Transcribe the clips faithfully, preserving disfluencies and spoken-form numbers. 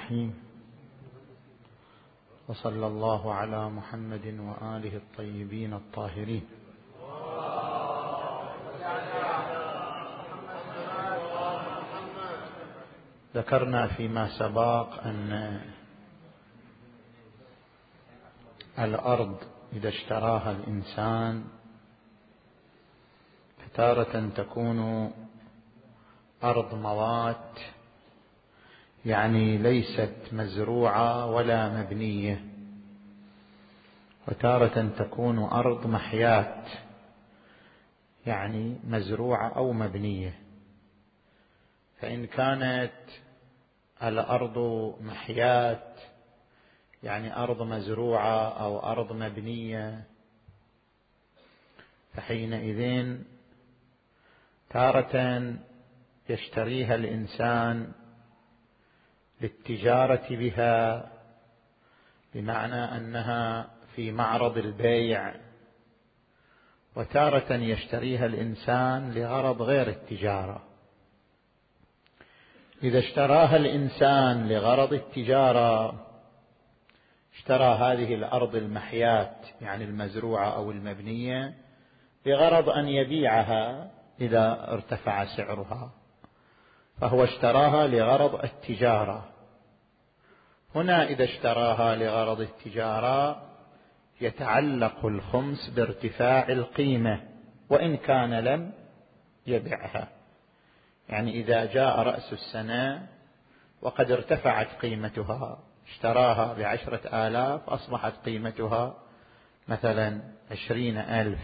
الرحيم. وصلى الله على محمد وآله الطيبين الطاهرين. ذكرنا فيما سبق أن الأرض إذا اشتراها الإنسان فتارة تكون أرض موات، يعني ليست مزروعة ولا مبنية، وتارة تكون أرض محيات، يعني مزروعة أو مبنية. فإن كانت الأرض محيات يعني أرض مزروعة أو أرض مبنية، فحينئذ تارة يشتريها الإنسان للتجارة بها، بمعنى أنها في معرض البيع، وتارة يشتريها الإنسان لغرض غير التجارة. إذا اشتراها الإنسان لغرض التجارة اشترى هذه الأرض المحيات يعني المزروعة أو المبنية بغرض أن يبيعها إذا ارتفع سعرها، فهو اشتراها لغرض التجارة. هنا إذا اشتراها لغرض التجارة يتعلق الخمس بارتفاع القيمة وإن كان لم يبيعها. يعني إذا جاء رأس السنة وقد ارتفعت قيمتها، اشتراها بعشرة آلاف أصبحت قيمتها مثلا عشرين ألف،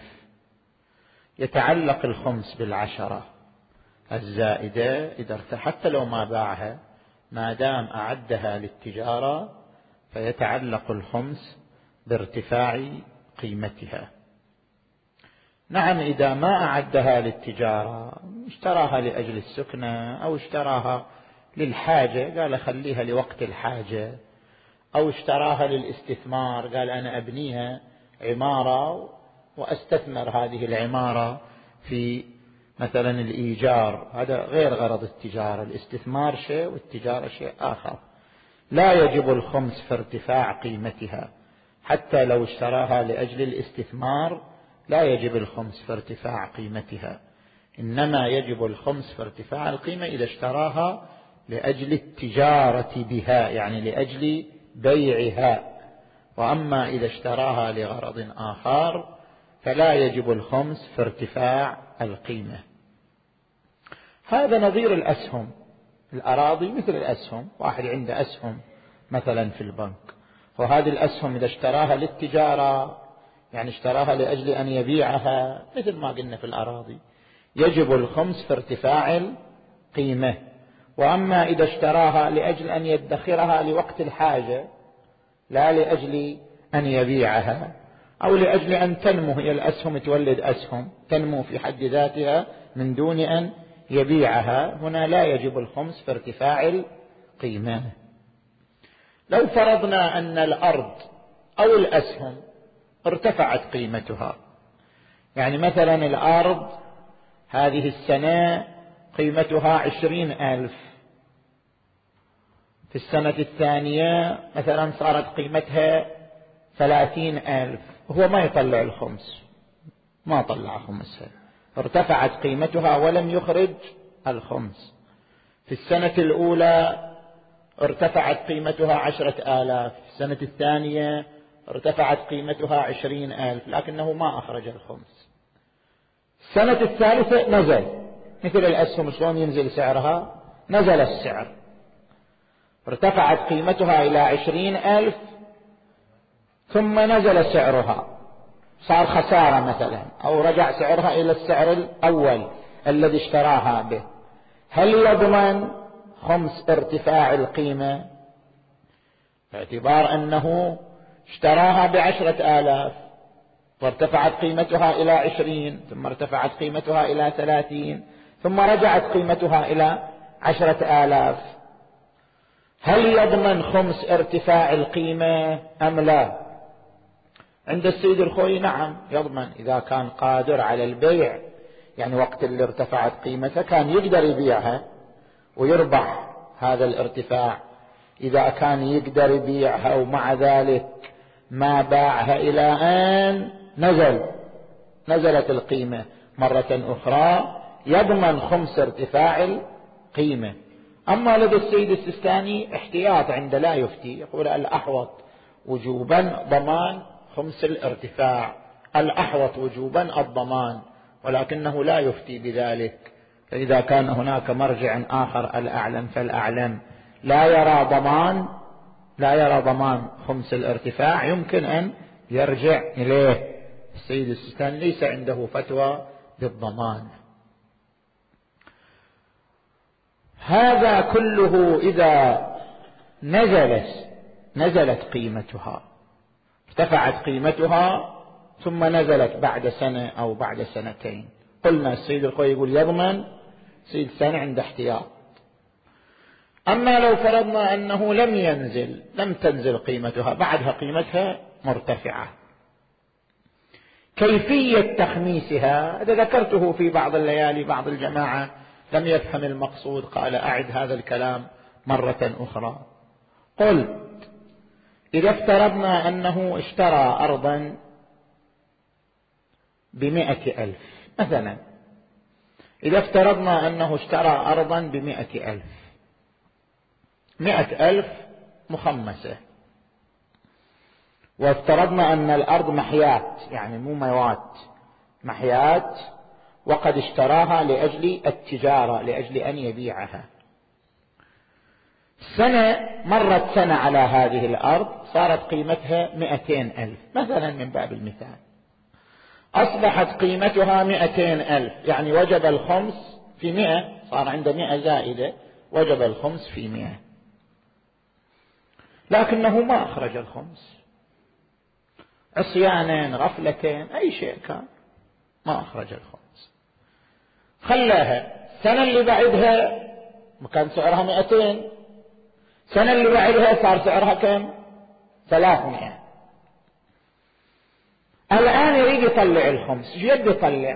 يتعلق الخمس بالعشرة الزائدة إذا حتى لو ما باعها ما دام أعدها للتجارة فيتعلق الخمس بارتفاع قيمتها. نعم إذا ما أعدها للتجارة، اشتراها لأجل السكنة أو اشتراها للحاجة، قال خليها لوقت الحاجة، أو اشتراها للاستثمار، قال أنا أبنيها عمارة وأستثمر هذه العمارة في مثلا الإيجار، هذا غير غرض التجارة. الاستثمار شيء والتجارة شيء آخر. لا يجب الخمس في ارتفاع قيمتها، حتى لو اشتراها لأجل الاستثمار لا يجب الخمس في ارتفاع قيمتها، إنما يجب الخمس في ارتفاع القيمة إذا اشتراها لأجل التجارة بها، يعني لأجل بيعها. وأما إذا اشتراها لغرض آخر فلا يجب الخمس في ارتفاع القيمة. هذا نظير الأسهم. الأراضي مثل الأسهم، واحد عنده أسهم مثلا في البنك، وهذه الأسهم إذا اشتراها للتجارة يعني اشتراها لأجل أن يبيعها مثل ما قلنا في الأراضي، يجب الخمس في ارتفاع القيمة. وأما إذا اشتراها لأجل أن يدخرها لوقت الحاجة لا لأجل أن يبيعها، أو لأجل أن تنمو، هي الأسهم تولد أسهم تنمو في حد ذاتها من دون أن يبيعها، هنا لا يجب الخمس في ارتفاع القيمة. لو فرضنا أن الأرض أو الأسهم ارتفعت قيمتها، يعني مثلا الأرض هذه السنة قيمتها عشرين ألف، في السنة الثانية مثلا صارت قيمتها ثلاثين ألف، هو ما يطلع الخمس، ما طلع خمسها، ارتفعت قيمتها ولم يخرج الخمس. في السنة الأولى ارتفعت قيمتها عشرة آلاف، في السنة الثانية ارتفعت قيمتها عشرين ألف، لكنه ما أخرج الخمس. السنة الثالثة نزل، مثل الأسهم شلون ينزل سعرها، نزل السعر، ارتفعت قيمتها إلى عشرين ألف ثم نزل سعرها، صار خسارة مثلا، أو رجع سعرها إلى السعر الأول الذي اشتراها به، هل يضمن خمس ارتفاع القيمة؟ باعتبار أنه اشتراها بعشرة آلاف وارتفعت قيمتها إلى عشرين، ثم ارتفعت قيمتها إلى ثلاثين، ثم رجعت قيمتها إلى عشرة آلاف، هل يضمن خمس ارتفاع القيمة أم لا؟ عند السيد الخوي نعم يضمن، إذا كان قادر على البيع، يعني وقت اللي ارتفعت قيمتها كان يقدر يبيعها ويربح هذا الارتفاع. إذا كان يقدر يبيعها ومع ذلك ما باعها إلى أن نزل نزلت القيمة مرة أخرى يضمن خمس ارتفاع القيمة. أما لدى السيد السيستاني احتياط عند لا يفتي، يقول الأحوط وجوبا ضمان خمس الارتفاع، الأحوط وجوبا الضمان، ولكنه لا يفتي بذلك. فإذا كان هناك مرجع آخر الأعلم فالأعلم لا يرى ضمان لا يرى ضمان خمس الارتفاع يمكن أن يرجع إليه. السيد السيستاني ليس عنده فتوى بالضمان. هذا كله إذا نزلت نزلت قيمتها، ارتفعت قيمتها ثم نزلت بعد سنة أو بعد سنتين، قلنا السيد الخوي يقول يضمن، السيد الثاني عنده احتياط. أما لو فرضنا أنه لم ينزل لم تنزل قيمتها، بعدها قيمتها مرتفعة، كيفية تخميسها هذا ذكرته في بعض الليالي. بعض الجماعة لم يفهم المقصود، قال أعد هذا الكلام مرة أخرى. قلت إذا افترضنا أنه اشترى أرضا بمئة ألف مثلا، إذا افترضنا أنه اشترى أرضا بمئة ألف، مئة ألف مخمسة، وافترضنا أن الأرض محيات يعني مو موات، محيات، وقد اشتراها لأجل التجارة، لأجل أن يبيعها. سنة مرت سنة على هذه الأرض صارت قيمتها مئتين ألف مثلا من باب المثال، أصبحت قيمتها مئتين ألف، يعني وجب الخمس في مئة، صار عنده مئة زائدة، وجب الخمس في مئة، لكنه ما أخرج الخمس، عصيانين غفلتين أي شيء كان، ما أخرج الخمس، خلاها. السنة اللي بعدها كان سعرها مئتين، السنة اللي بعدها صار سعرها كم؟ ثلاثمئة. الآن يريد يطلع الخمس، ايش يبي يطلع؟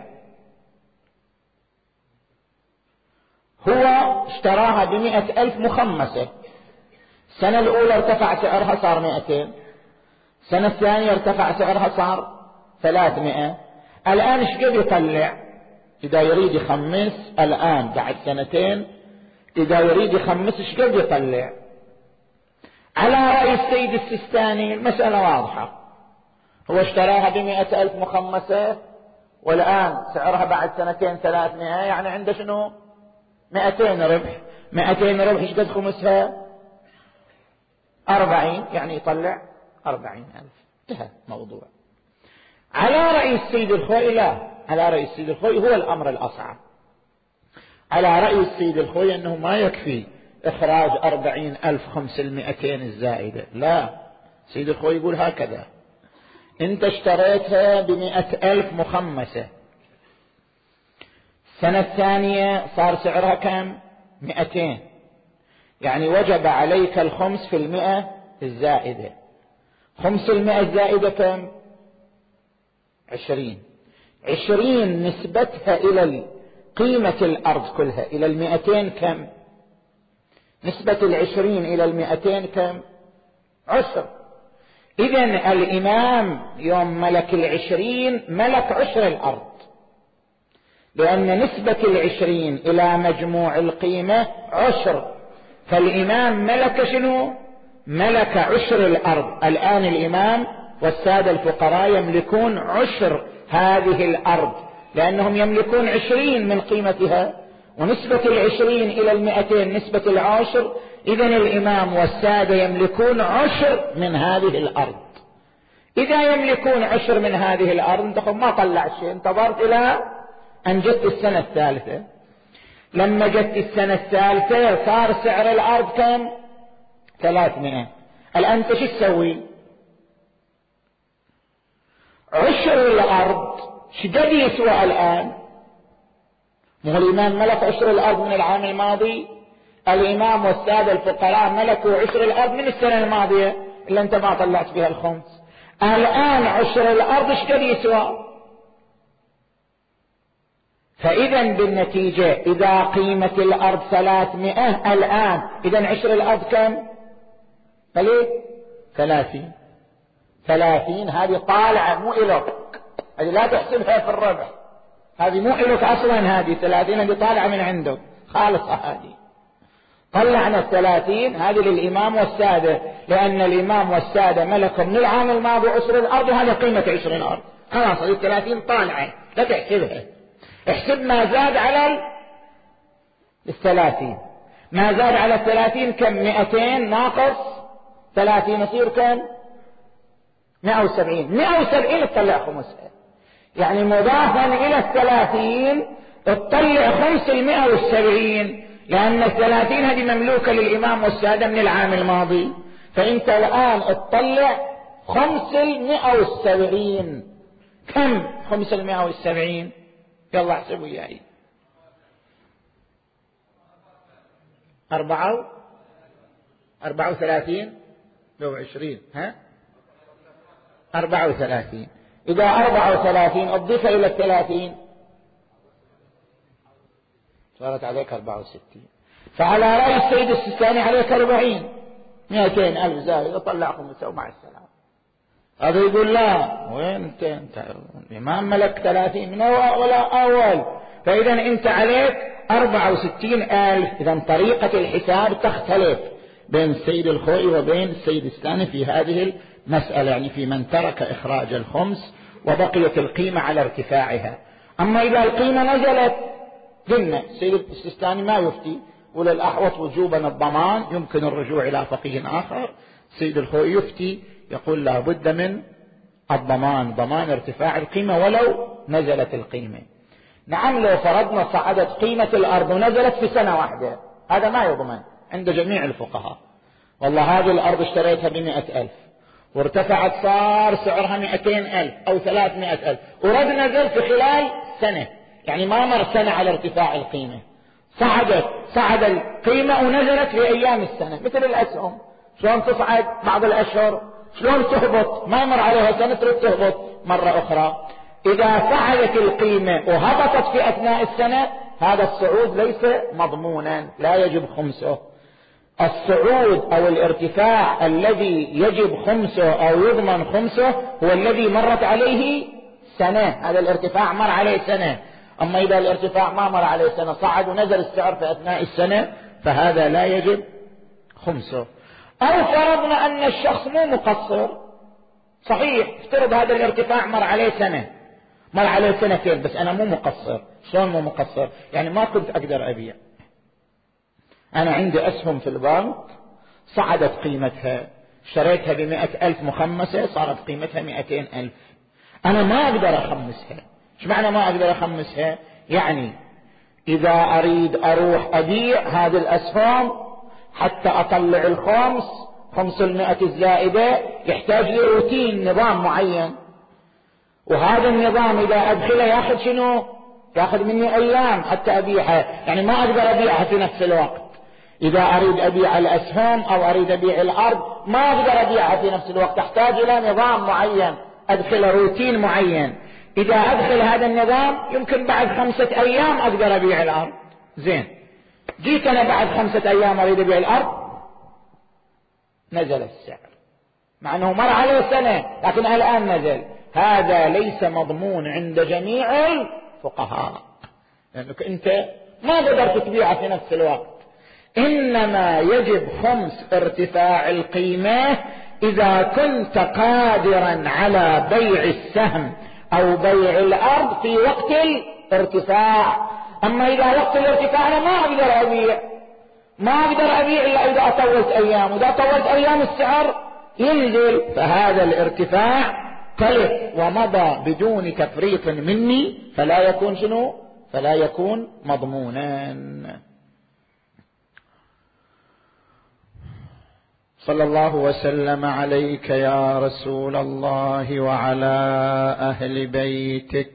هو اشتراها بمئة ألف مخمسة، السنة الأولى ارتفع سعرها صار مئتين، السنة الثانية ارتفع سعرها صار ثلاثمئة. الآن ايش قد يطلع؟ إذا يريد يخمس الآن بعد سنتين، إذا يريد يخمس ايش قد يطلع؟ على رأي السيد السيستاني المسألة واضحة، هو اشتراها بمئة ألف مخمسة والآن سعرها بعد سنتين ثلاثمئة، يعني عنده شنو؟ مئتين ربح، مئتين ربح ايش قد خمسها؟ أربعين، يعني يطلع أربعين ألف، انتهى موضوع. على رأي السيد الخوي لا، على رأي السيد الخوي هو الأمر الأصعب، على رأي السيد الخوي أنه ما يكفي إخراج أربعين ألف خمس المئتين الزائدة، لا، السيد الخوي يقول هكذا: انت اشتريتها بمئة ألف مخمسة، السنة الثانية صار سعرها كم؟ مئتين، يعني وجب عليك الخمس في المئة الزائدة، خمس المئة الزائدة كم؟ عشرين، عشرين نسبتها إلى قيمة الأرض كلها إلى المئتين كم؟ نسبة العشرين إلى المئتين كم؟ عشر. إذن الإمام يوم ملك العشرين ملك عشر الأرض، لأن نسبة العشرين إلى مجموع القيمة عشر، فالإمام ملك شنو؟ ملك عشر الأرض. الآن الإمام والسادة الفقراء يملكون عشر هذه الأرض، لأنهم يملكون عشرين من قيمتها، ونسبة العشرين إلى المئتين نسبة العشر، إذن الإمام والسادة يملكون عشر من هذه الأرض. إذا يملكون عشر من هذه الأرض، انت ما طلعت شيء، انتظرت إلى أن جت السنة الثالثة. لما جت السنة الثالثة صار سعر الأرض كم؟ ثلاثمئة. الآن انت شو تسوي؟ عشر الأرض شقد يسوى الآن؟ مو الإمام ملك عشر الأرض من العام الماضي؟ الإمام والسادة الفقراء ملكوا عشر الأرض من السنة الماضية اللي أنت ما طلعت فيها الخمس. الآن عشر الأرض شقد يسوى؟ فإذا بالنتيجة إذا قيمة الأرض ثلاثمئة الآن، إذا عشر الأرض كم؟ قليل ثلاثين. ثلاثين هذه طالعة مو إلك، هذه لا تحسبها في الربح، هذه مو إلك أصلا، هذه ثلاثين هذه طالعة من عندك خالصة. هذه طلعنا الثلاثين هذه للإمام والسادة، لأن الإمام والسادة ملكوا من العام الماضي عشر الأرض، وهذا قيمة عشر الأرض. خلاص هذه الثلاثين طالعة لا تحسبها. احسب ما زاد على الثلاثين. ما زاد على الثلاثين كم؟ مئتين ناقص ثلاثين يصير كم؟ مئة وسبعين. مئة وسبعين تطلع خمسها، يعني مضافا إلى الثلاثين تطلع خمس المئة والسبعين، لأن الثلاثين هذه مملوكة للإمام والسادة من العام الماضي. فأنت الآن تطلع خمس المئة والسبعين. كم خمس المئة والسبعين؟ يلا احسبوا ياي. أربعة أربعة وثلاثين لو عشرين، ها أربعة وثلاثين. إذا أربعة وثلاثين أضيف إلى الثلاثين صارت عليك أربعة وستين. فعلى رأي السيد السيستاني عليك أربعين. مئتين ألف زائد طلع خمسة ومع السلام. هذا يقول لا، وين انت انت الإمام ملك ثلاثين من ولا أول، فإذا انت عليك أربعة وستين ألف. إذا طريقة الحساب تختلف بين السيد الخوئي وبين السيد السيستاني في هذه المسألة، يعني في من ترك إخراج الخمس وبقيت القيمة على ارتفاعها. أما إذا القيمة نزلت قلنا السيد السيستاني ما يفتي، وللأحوط وجوبا الضمان، يمكن الرجوع إلى فقيه آخر. السيد الخوئي يفتي يقول لا بد من الضمان، ضمان ارتفاع القيمة ولو نزلت القيمة. نعم لو فرضنا صعدت قيمة الأرض ونزلت في سنة واحدة، هذا ما يضمن عند جميع الفقهاء. والله هذه الأرض اشتريتها بمئة ألف وارتفعت صار سعرها مئتين ألف أو ثلاثمائة ألف، ورد نزل في خلال سنة، يعني ما مر سنة على ارتفاع القيمة، صعدت صعد القيمة ونزلت في أيام السنة. مثل الأسهم شلون تصعد بعض الأشهر، شلون تهبط، ما مر عليها سنة تريد تهبط مرة أخرى. إذا صعدت القيمة وهبطت في أثناء السنة، هذا الصعود ليس مضمونا، لا يجب خمسه. الصعود أو الارتفاع الذي يجب خمسه أو يضمن خمسه هو الذي مرت عليه سنة، هذا الارتفاع مر عليه سنة. أما إذا الارتفاع ما مر عليه سنة، صعد ونزل السعر في أثناء السنة، فهذا لا يجب خمسه. أو فرضنا أن الشخص مو مقصر، صحيح افترض هذا الارتفاع مر عليه سنة، مر عليه سنتين، بس أنا مو مقصر. شلون مو مقصر؟ يعني ما كنت أقدر أبيع، أنا عندي أسهم في البنك صعدت قيمتها، اشتريتها بمئة ألف مخمسة صارت قيمتها مئتين ألف، أنا ما أقدر أخمسها. ايش معنى ما أقدر أخمسها؟ يعني إذا أريد أروح أبيع هذه الأسهم حتى أطلع الخمس خمس المئة الزائدة، يحتاج لي روتين، نظام معين، وهذا النظام إذا أدخله يأخذ شنو؟ يأخذ مني أيام حتى أبيعها، يعني ما أقدر أبيعها في نفس الوقت. إذا أريد أبيع الأسهم أو أريد أبيع الأرض ما أقدر أبيعها في نفس الوقت، أحتاج إلى نظام معين، أدخل روتين معين. إذا أدخل هذا النظام يمكن بعد خمسة أيام أقدر أبيع الأرض. زين، جيت أنا بعد خمسة أيام أريد أبيع الأرض، نزل السعر مع أنه مر عليه سنة لكن الآن نزل. هذا ليس مضمون عند جميع الفقهاء، لأنك أنت ما قدرت تبيعها في نفس الوقت. إنما يجب خمس ارتفاع القيمة إذا كنت قادرا على بيع السهم أو بيع الأرض في وقت الارتفاع. أما إذا وقت الارتفاع أنا ما أقدر أبيع، ما أقدر أبيع إلا إذا أطولت أيام، وإذا طولت أيام السعر ينزل، فهذا الارتفاع طلب ومضى بدون تفريط مني، فلا يكون شنو؟ فلا يكون مضمونا. صلى الله وسلم عليك يا رسول الله وعلى أهل بيتك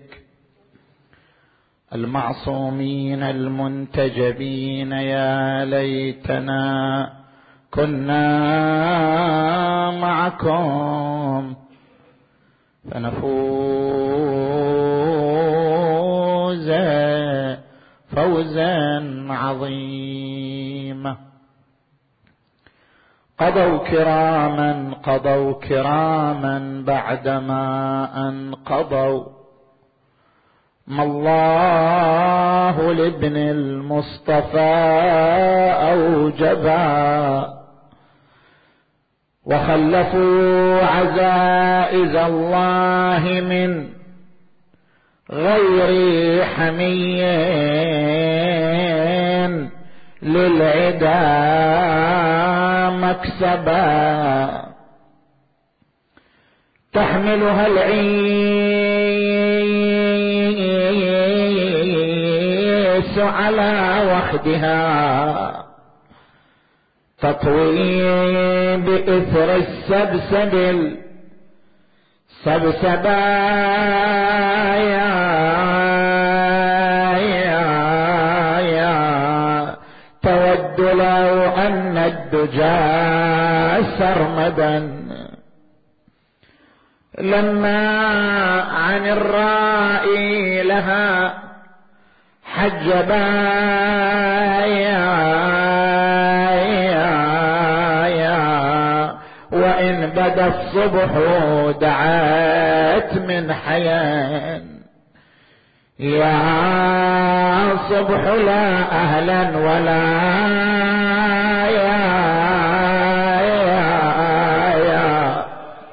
المعصومين المنتجبين. يا ليتنا كنا معكم فنفوز فوزا عظيما. قضوا كراما قضوا كراما بعدما انقضوا، ما الله لابن المصطفى أوجبا، وخلفوا عزائز الله من غير حمي للعدا مكسبا، تحملها العيس على وخدها، تطوي بإثر السبسب السبسبا، يا يا يا تود لو أن الدجى سرمدا، لما عن الرائي لها حجبا، يا يا يا وإن بدا الصبح دعت من حيان، يا صبح لا أهلا ولا يا يا يا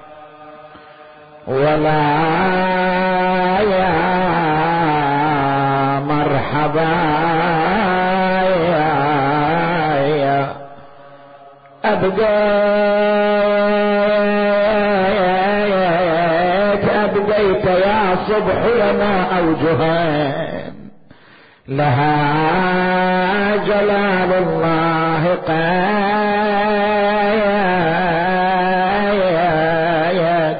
ولا يا مرحبا، يا يا أبقيت أبقيت يا صبح لنا أوجهان، لها جلال الله قايد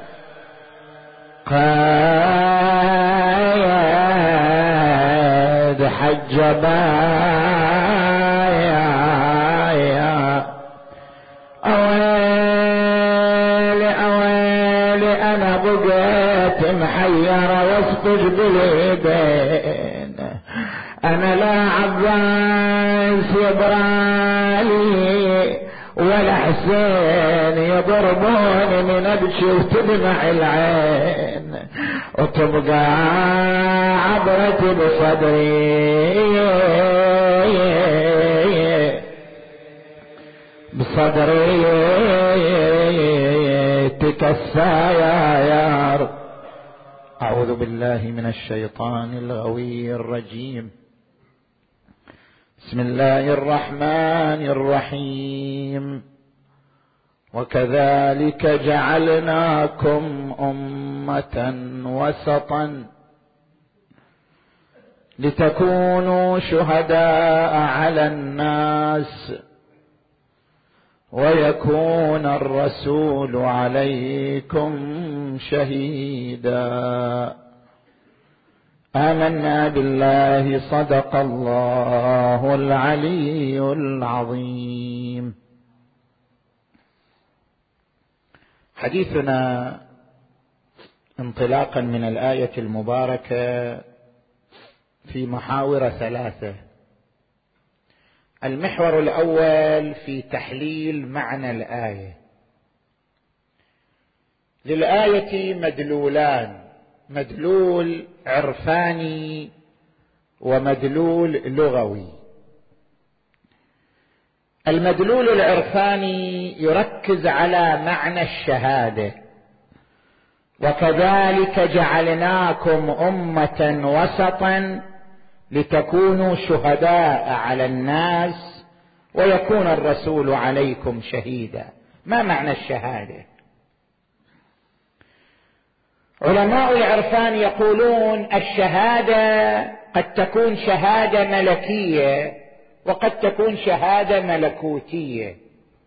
قايد حجبا، يا يا أويلي أويلي أنا بقيت محيرة واسقج باليدين، أنا لا عباس يبرالي ولا حسين يضربوني من أبكي وتدمع العين، وتبقى عبرتي بصدري بصدري تكسى يا رب. أعوذ بالله من الشيطان الغوي الرجيم. بسم الله الرحمن الرحيم. وكذلك جعلناكم أمة وسطا لتكونوا شهداء على الناس ويكون الرسول عليكم شهيدا. آمنا بالله، صدق الله العلي العظيم. حديثنا انطلاقا من الآية المباركة في محاور ثلاثة. المحور الأول في تحليل معنى الآية. للآية مدلولان، مدلول عرفاني ومدلول لغوي. المدلول العرفاني يركز على معنى الشهادة، وكذلك جعلناكم أمة وسطا لتكونوا شهداء على الناس ويكون الرسول عليكم شهيدا. ما معنى الشهادة؟ علماء العرفان يقولون الشهادة قد تكون شهادة ملكية وقد تكون شهادة ملكوتية.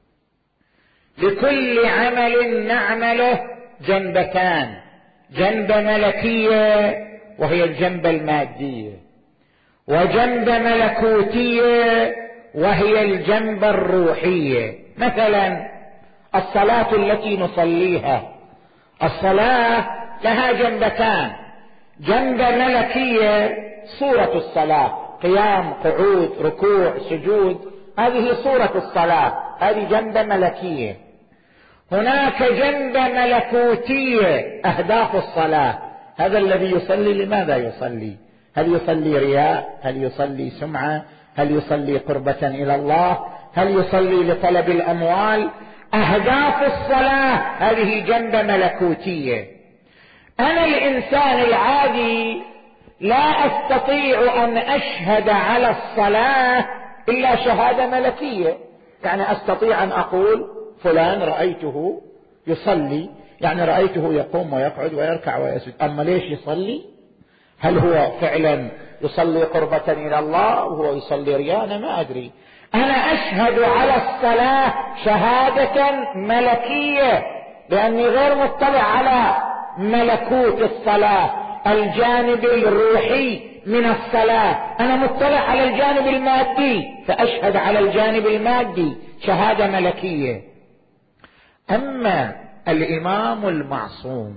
لكل عمل نعمله جنبتان، جنبة ملكية وهي الجنبة المادية، وجنبة ملكوتية وهي الجنبة الروحية. مثلا الصلاة التي نصليها، الصلاة لها جنبتان، جنبة ملكية صورة الصلاة، قيام، قعود، ركوع، سجود، هذه صورة الصلاة، هذه جنبة ملكية. هناك جنبة ملكوتية، أهداف الصلاة. هذا الذي يصلي لماذا يصلي؟ هل يصلي رياء؟ هل يصلي سمعة؟ هل يصلي قربة إلى الله؟ هل يصلي لطلب الأموال؟ أهداف الصلاة هذه جنبة ملكوتية. أنا الإنسان العادي لا أستطيع أن أشهد على الصلاة إلا شهادة ملكية. يعني أستطيع أن أقول فلان رأيته يصلي، يعني رأيته يقوم ويقعد ويركع ويسجد. أما ليش يصلي؟ هل هو فعلا يصلي قربة إلى الله وهو يصلي رياء؟ أنا ما أدري. أنا أشهد على الصلاة شهادة ملكية لأني غير مطلع على ملكوت الصلاة، الجانب الروحي من الصلاة. أنا مطلع على الجانب المادي فأشهد على الجانب المادي شهادة ملكية. أما الإمام المعصوم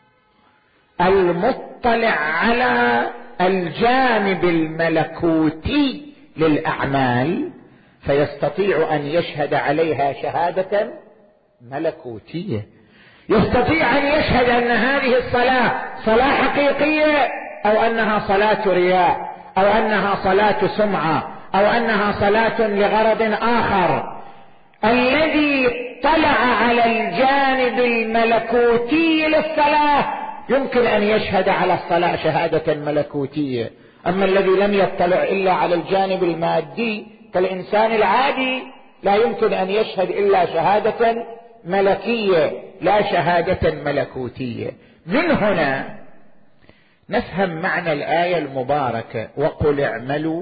المطلع على الجانب الملكوتي للأعمال فيستطيع أن يشهد عليها شهادة ملكوتية. يستطيع أن يشهد أن هذه الصلاة صلاة حقيقية أو أنها صلاة رياء أو أنها صلاة سمعة أو أنها صلاة لغرض آخر. الذي اطلع على الجانب الملكوتي للصلاة يمكن أن يشهد على الصلاة شهادة ملكوتية. أما الذي لم يطلع إلا على الجانب المادي كالإنسان العادي لا يمكن أن يشهد إلا شهادة ملكية لا شهادة ملكوتية. من هنا نفهم معنى الآية المباركة وقل اعملوا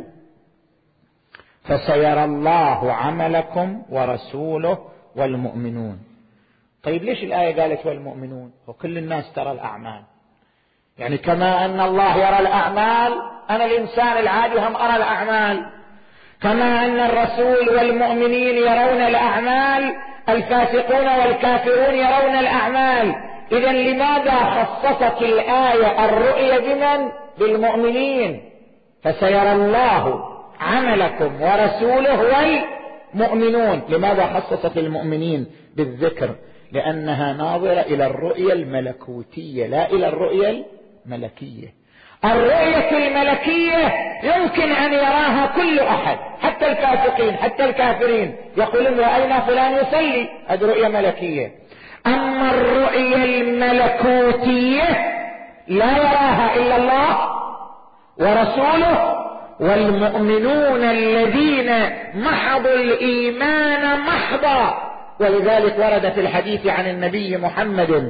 فسيرى الله عملكم ورسوله والمؤمنون. طيب ليش الآية قالت والمؤمنون؟ وكل الناس ترى الأعمال. يعني كما أن الله يرى الأعمال أنا الإنسان العادي هم أرى الأعمال، كما أن الرسول والمؤمنين يرون الأعمال الفاسقون والكافرون يرون الأعمال. إذن لماذا خصصت الآية الرؤية بمن؟ بالمؤمنين. فسيرى الله عملكم ورسوله والمؤمنون. لماذا خصصت المؤمنين بالذكر؟ لأنها ناظرة إلى الرؤية الملكوتية لا إلى الرؤية الملكية. الرؤية الملكية يمكن أن يراها كل أحد، حتى الفاسقين حتى الكافرين يقولون رأينا فلان يصلي، هذه رؤية ملكية. أما الرؤية الملكوتية لا يراها إلا الله ورسوله والمؤمنون الذين محضوا الإيمان محضا. ولذلك ورد في الحديث عن النبي محمد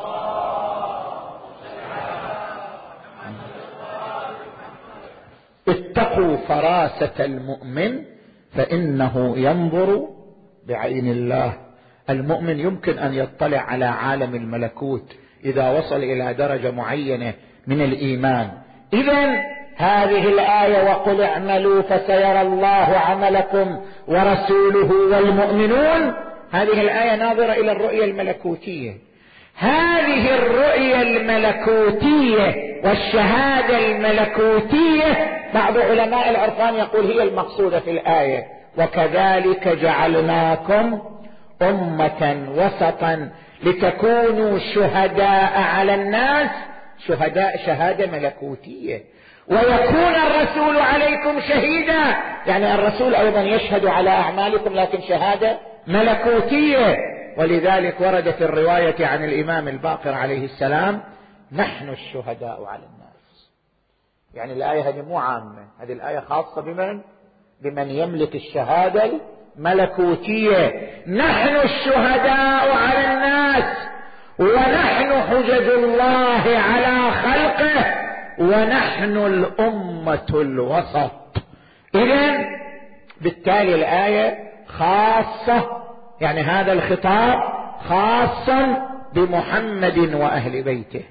اتقوا فراسة المؤمن فإنه ينظر بعين الله. المؤمن يمكن أن يطلع على عالم الملكوت إذا وصل إلى درجة معينة من الإيمان. إذن هذه الآية وقل اعملوا فسيرى الله عملكم ورسوله والمؤمنون، هذه الآية ناظرة إلى الرؤية الملكوتية. هذه الرؤية الملكوتية والشهادة الملكوتية بعض علماء العرفان يقول هي المقصودة في الآية. وكذلك جعلناكم أمة وسطا لتكونوا شهداء على الناس، شهداء شهادة ملكوتية، ويكون الرسول عليكم شهيدا، يعني الرسول أيضا يشهد على أعمالكم لكن شهادة ملكوتية. ولذلك ورد في الرواية عن الإمام الباقر عليه السلام نحن الشهداء على الناس. يعني الآية هذه مو عامة، هذه الآية خاصة بمن؟ بمن يملك الشهادة الملكوتية. نحن الشهداء على الناس ونحن حجج الله على خلقه ونحن الأمة الوسط. إذن بالتالي الآية خاصة، يعني هذا الخطاب خاصا بمحمد وأهل بيته.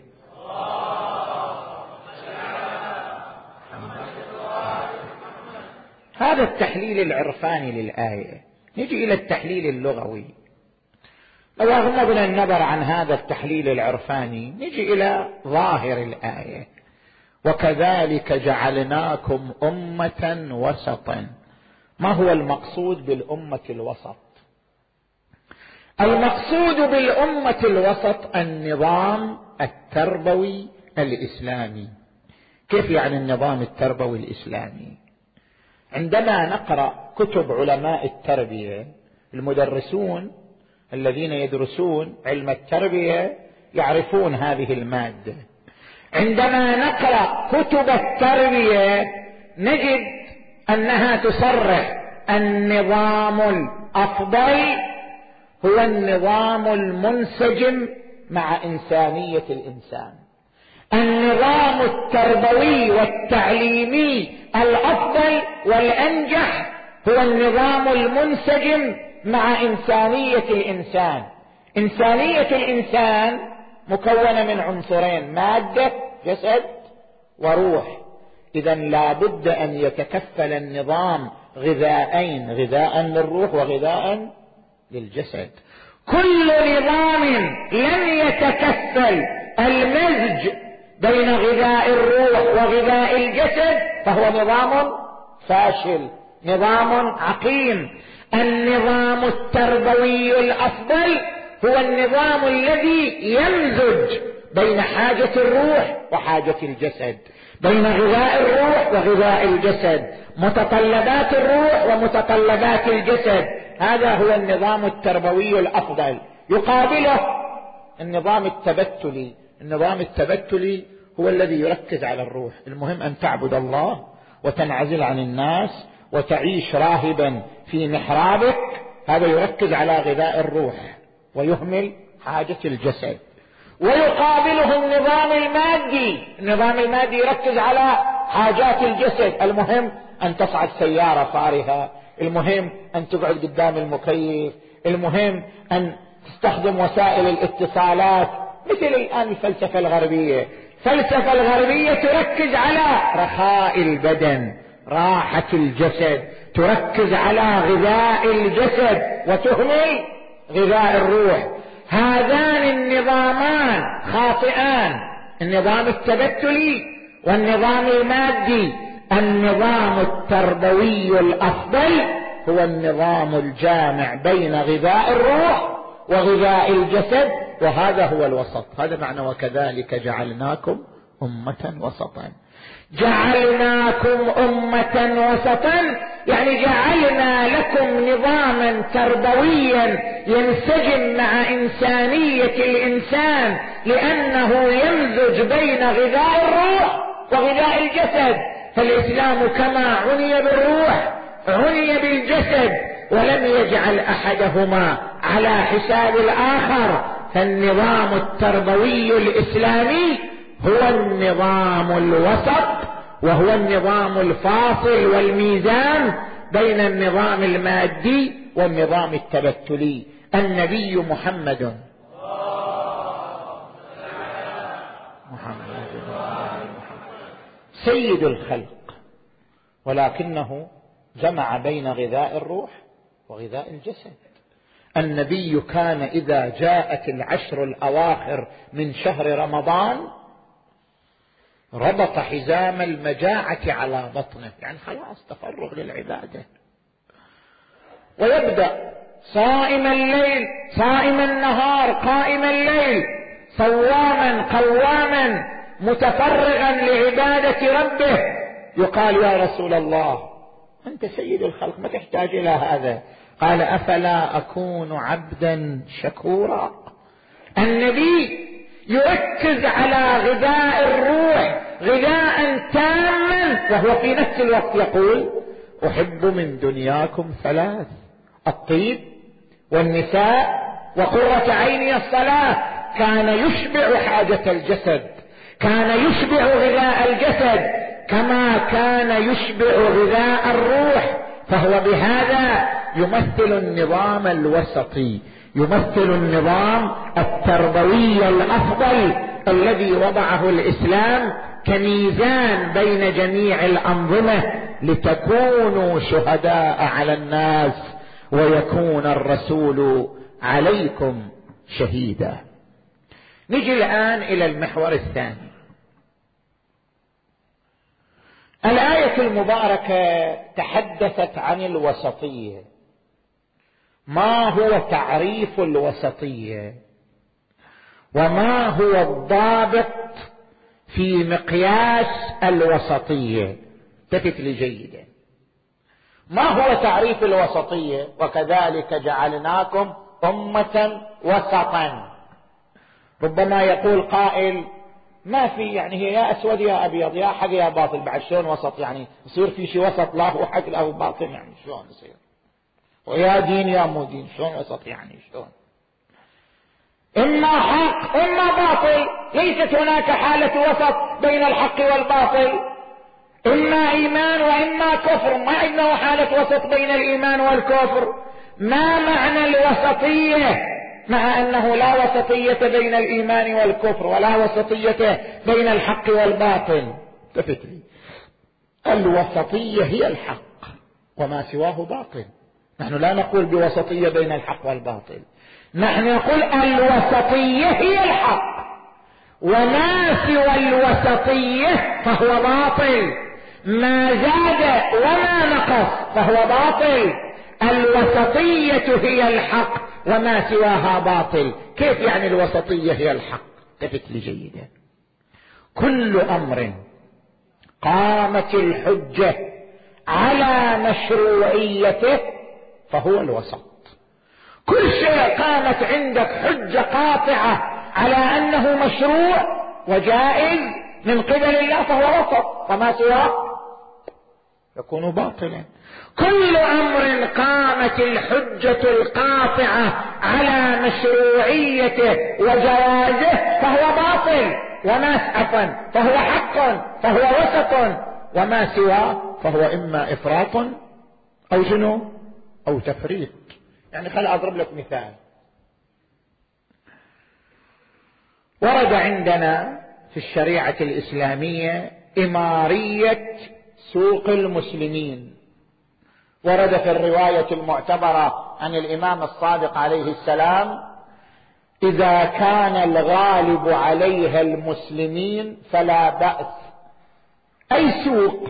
هذا التحليل العرفاني للآية. نجي إلى التحليل اللغوي. لو أغمضنا النظر عن هذا التحليل العرفاني نجي إلى ظاهر الآية. وكذلك جعلناكم أمة وسطا. ما هو المقصود بالأمة الوسط؟ المقصود بالأمة الوسط النظام التربوي الإسلامي. كيف يعني النظام التربوي الإسلامي؟ عندما نقرأ كتب علماء التربية، المدرسون الذين يدرسون علم التربية يعرفون هذه المادة. عندما نقرأ كتب التربية نجد أنها تصرح النظام الأفضل هو النظام المنسجم مع إنسانية الإنسان. النظام التربوي والتعليمي الأفضل والأنجح هو النظام المنسجم مع إنسانية الإنسان. إنسانية الإنسان مكونة من عنصرين: مادة جسد وروح. إذن لا بد أن يتكفل النظام غذاءين: غذاء للروح وغذاء للجسد. كل نظام لم يتكفل المزج بين غذاء الروح وغذاء الجسد فهو نظام فاشل، نظام عقيم. النظام التربوي الأفضل هو النظام الذي يمزج بين حاجة الروح وحاجة الجسد، بين غذاء الروح وغذاء الجسد، متطلبات الروح ومتطلبات الجسد. هذا هو النظام التربوي الأفضل. يقابله النظام التبتلي. النظام التبتلي هو الذي يركز على الروح. المهم أن تعبد الله وتنعزل عن الناس وتعيش راهبا في محرابك. هذا يركز على غذاء الروح ويهمل حاجة الجسد. ويقابله النظام المادي. النظام المادي يركز على حاجات الجسد. المهم أن تصعد سيارة فارهة، المهم أن تقعد قدام المكيف، المهم أن تستخدم وسائل الاتصالات. مثل الآن الفلسفة الغربية. الفلسفة الغربية تركز على رخاء البدن، راحة الجسد، تركز على غذاء الجسد وتهمل غذاء الروح. هذان النظامان خاطئان: النظام التبتلي والنظام المادي. النظام التربوي الأفضل هو النظام الجامع بين غذاء الروح وغذاء الجسد، وهذا هو الوسط. هذا معنى وكذلك جعلناكم أمة وسطا. جعلناكم أمة وسطا يعني جعلنا لكم نظاما تربويا ينسجم مع إنسانية الإنسان، لأنه يمزج بين غذاء الروح وغذاء الجسد. فالإسلام كما عني بالروح عني بالجسد، ولم يجعل أحدهما على حساب الآخر. فالنظام التربوي الإسلامي هو النظام الوسط، وهو النظام الفاصل والميزان بين النظام المادي والنظام التبتلي. النبي محمد محمد سيد الخلق، ولكنه جمع بين غذاء الروح وغذاء الجسد. النبي كان إذا جاءت العشر الأواخر من شهر رمضان ربط حزام المجاعة على بطنه، يعني خلاص تفرغ للعبادة، ويبدأ صائم الليل صائم النهار قائم الليل، صواما قواما متفرغا لعبادة ربه. يقال: يا رسول الله أنت سيد الخلق ما تحتاج إلى هذا. قال: أفلا أكون عبدا شكورا؟ النبي يركز على غذاء الروح غذاء تاما، وهو في نفس الوقت يقول: أحب من دنياكم ثلاث: الطيب والنساء وقرة عيني الصلاة. كان يشبع حاجة الجسد، كان يشبع غذاء الجسد كما كان يشبع غذاء الروح. فهو بهذا يمثل النظام الوسطي، يمثل النظام التربوي الأفضل الذي وضعه الإسلام كميزان بين جميع الأنظمة، لتكونوا شهداء على الناس ويكون الرسول عليكم شهيدا. نجي الآن إلى المحور الثاني. الآية المباركة تحدثت عن الوسطية. ما هو تعريف الوسطية وما هو الضابط في مقياس الوسطية. التفت لي جيدا. ما هو تعريف الوسطية؟ وكذلك جعلناكم أمة وسطا. ربما يقول قائل ما في يعني هي يا أسود يا أبيض يا حق يا باطل، بعد شلون وسط يعني يصير في شيء وسط لا هو حق لا هو باطل يعني شلون يصير؟ ويا دين يا مو دين شلون وسط يعني شلون؟ إما حق إما باطل، ليست هناك حالة وسط بين الحق والباطل. إما إيمان وإما كفر، ما إنه حالة وسط بين الإيمان والكفر. ما معنى الوسطية مع أنه لا وسطية بين الإيمان والكفر ولا وسطية بين الحق والباطل؟ التفت لي. الوسطية هي الحق وما سواه باطل. نحن لا نقول بوسطية بين الحق والباطل، نحن نقول الوسطية هي الحق وما سوى الوسطية فهو باطل، ما زاد وما نقص فهو باطل. الوسطية هي الحق وما سواها باطل. كيف يعني الوسطية هي الحق؟ التفت لي جيدا. كل أمر قامت الحجة على مشروعيته فهو الوسط. كل شيء قامت عندك حجة قاطعة على أنه مشروع وجائز من قبل الله فهو وسط، وما سواه يكون باطلا. كل أمر قامت الحجة القاطعة على مشروعيته وجوازه فهو باطل، وما عفوا فهو حق فهو وسط، وما سواه فهو إما إفراط أو شنو أو تفريط. يعني خل أضرب لك مثال. ورد عندنا في الشريعة الإسلامية إمارية سوق المسلمين. ورد في الرواية المعتبرة عن الإمام الصادق عليه السلام: إذا كان الغالب عليها المسلمين فلا بأس. أي سوق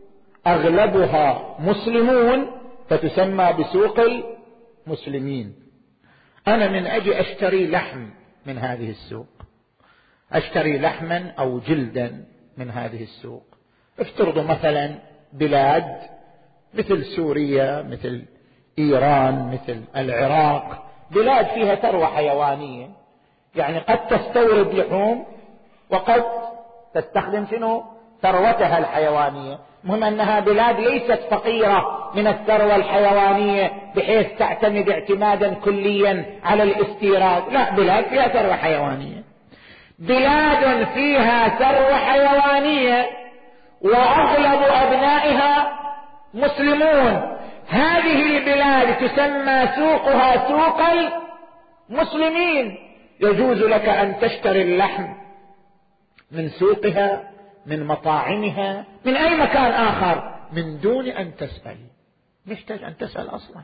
أغلبها مسلمون فتسمى بسوق المسلمين. أنا من أجي أشتري لحم من هذه السوق، أشتري لحما أو جلدا من هذه السوق. افترضوا مثلا بلاد مثل سوريا مثل إيران مثل العراق، بلاد فيها ثروة حيوانية، يعني قد تستورد لحوم وقد تستخدم شنو ثروتها الحيوانية. مهم أنها بلاد ليست فقيرة من الثروة الحيوانية بحيث تعتمد اعتمادا كليا على الاستيراد، لا، بلاد فيها ثروة حيوانية. بلاد فيها ثروة حيوانية وأغلب أبنائها مسلمون، هذه البلاد تسمى سوقها سوق المسلمين. يجوز لك أن تشتري اللحم من سوقها من مطاعمها من أي مكان آخر من دون أن تسأل، نحتاج أن تسأل أصلا.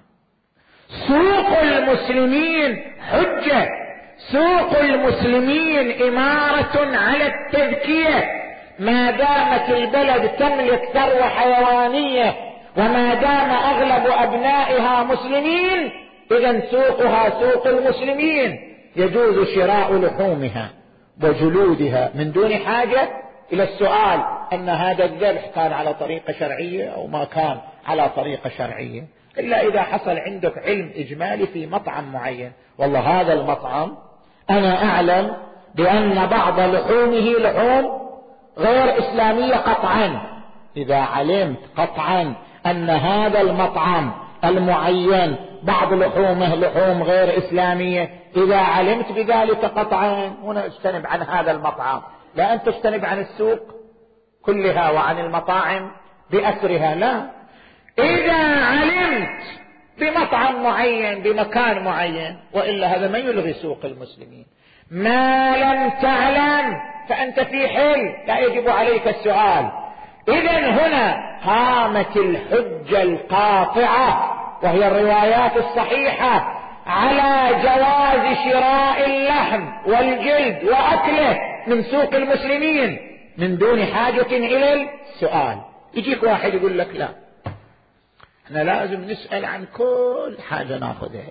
سوق المسلمين حجة، سوق المسلمين إمارة على التذكية. ما دامت البلد تملك ثروة حيوانية وما دام أغلب أبنائها مسلمين إذن سوقها سوق المسلمين، يجوز شراء لحومها وجلودها من دون حاجة إلى السؤال أن هذا الذبح كان على طريقة شرعية أو ما كان على طريقة شرعية، إلا إذا حصل عندك علم إجمالي في مطعم معين، والله هذا المطعم أنا أعلم بأن بعض لحومه لحوم غير إسلامية قطعا. إذا علمت قطعا أن هذا المطعم المعين بعض لحومه لحوم غير إسلامية، إذا علمت بذلك قطعا هنا اجتنب عن هذا المطعم، لا أن تجتنب عن السوق كلها وعن المطاعم بأسرها، لا. إذا علمت بمطعم معين بمكان معين، وإلا هذا ما يلغي سوق المسلمين. ما لم تعلم فأنت في حل لا يجب عليك السؤال. إذن هنا قامت الحجة القاطعة وهي الروايات الصحيحة على جواز شراء اللحم والجلد وأكله من سوق المسلمين من دون حاجة إلى السؤال. يجيك واحد يقول لك لا، احنا لازم نسأل عن كل حاجة ناخذها،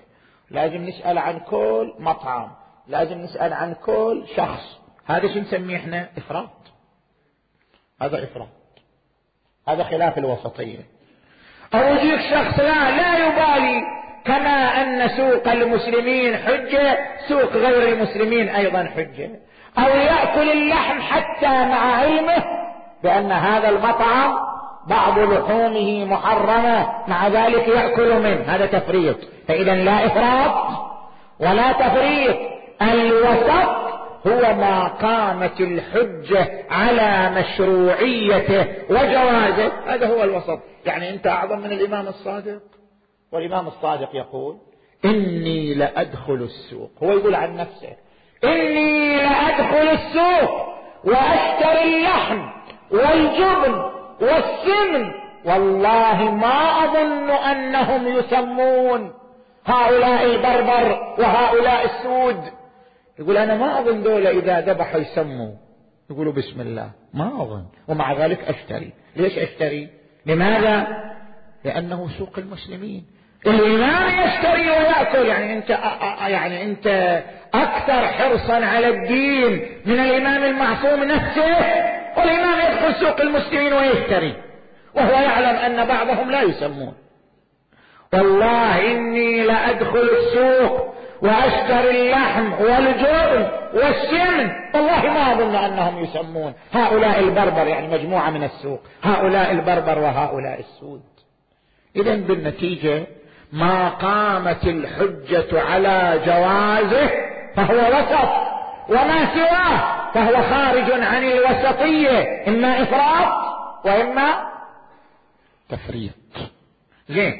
لازم نسأل عن كل مطعم، لازم نسأل عن كل شخص. هذا شو نسميه احنا؟ إفراط. هذا إفراط، هذا خلاف الوسطية. أو يجيك شخص لا لا يبالي، كما أن سوق المسلمين حجة سوق غير المسلمين أيضا حجة. أو يأكل اللحم حتى مع علمه بأن هذا المطعم بعض لحومه محرمة، مع ذلك يأكل منه. هذا تفريط. فإذا لا إفراط ولا تفريط. الوسط هو ما قامت الحجة على مشروعيته وجوازه، هذا هو الوسط. يعني أنت أعظم من الإمام الصادق، والإمام الصادق يقول إني لأدخل السوق، هو يقول عن نفسه إني لأدخل السوق وأشتري اللحم والجبن والسمن، والله ما أظن أنهم يسمون، هؤلاء البربر وهؤلاء السود. يقول أنا ما أظن دولة إذا ذبحوا يسموا، يقولوا بسم الله، ما أظن، ومع ذلك أشتري. ليش أشتري؟ لماذا؟ لأنه سوق المسلمين. الإمام يشتري ويأكل، يعني أنت يعني أنت أكثر حرصا على الدين من الإمام المعصوم نفسه، والإمام يدخل سوق المسلمين ويشتري وهو يعلم أن بعضهم لا يسمون. والله إني لأدخل السوق وأشتري اللحم والجبن والسمن، والله ما أظن أنهم يسمون، هؤلاء البربر، يعني مجموعة من السوق، هؤلاء البربر وهؤلاء السود. إذن بالنتيجة ما قامت الحجة على جوازه فهو وسط، وما سواه فهو خارج عن الوسطية، إما إفراط وإما تفريط. زين،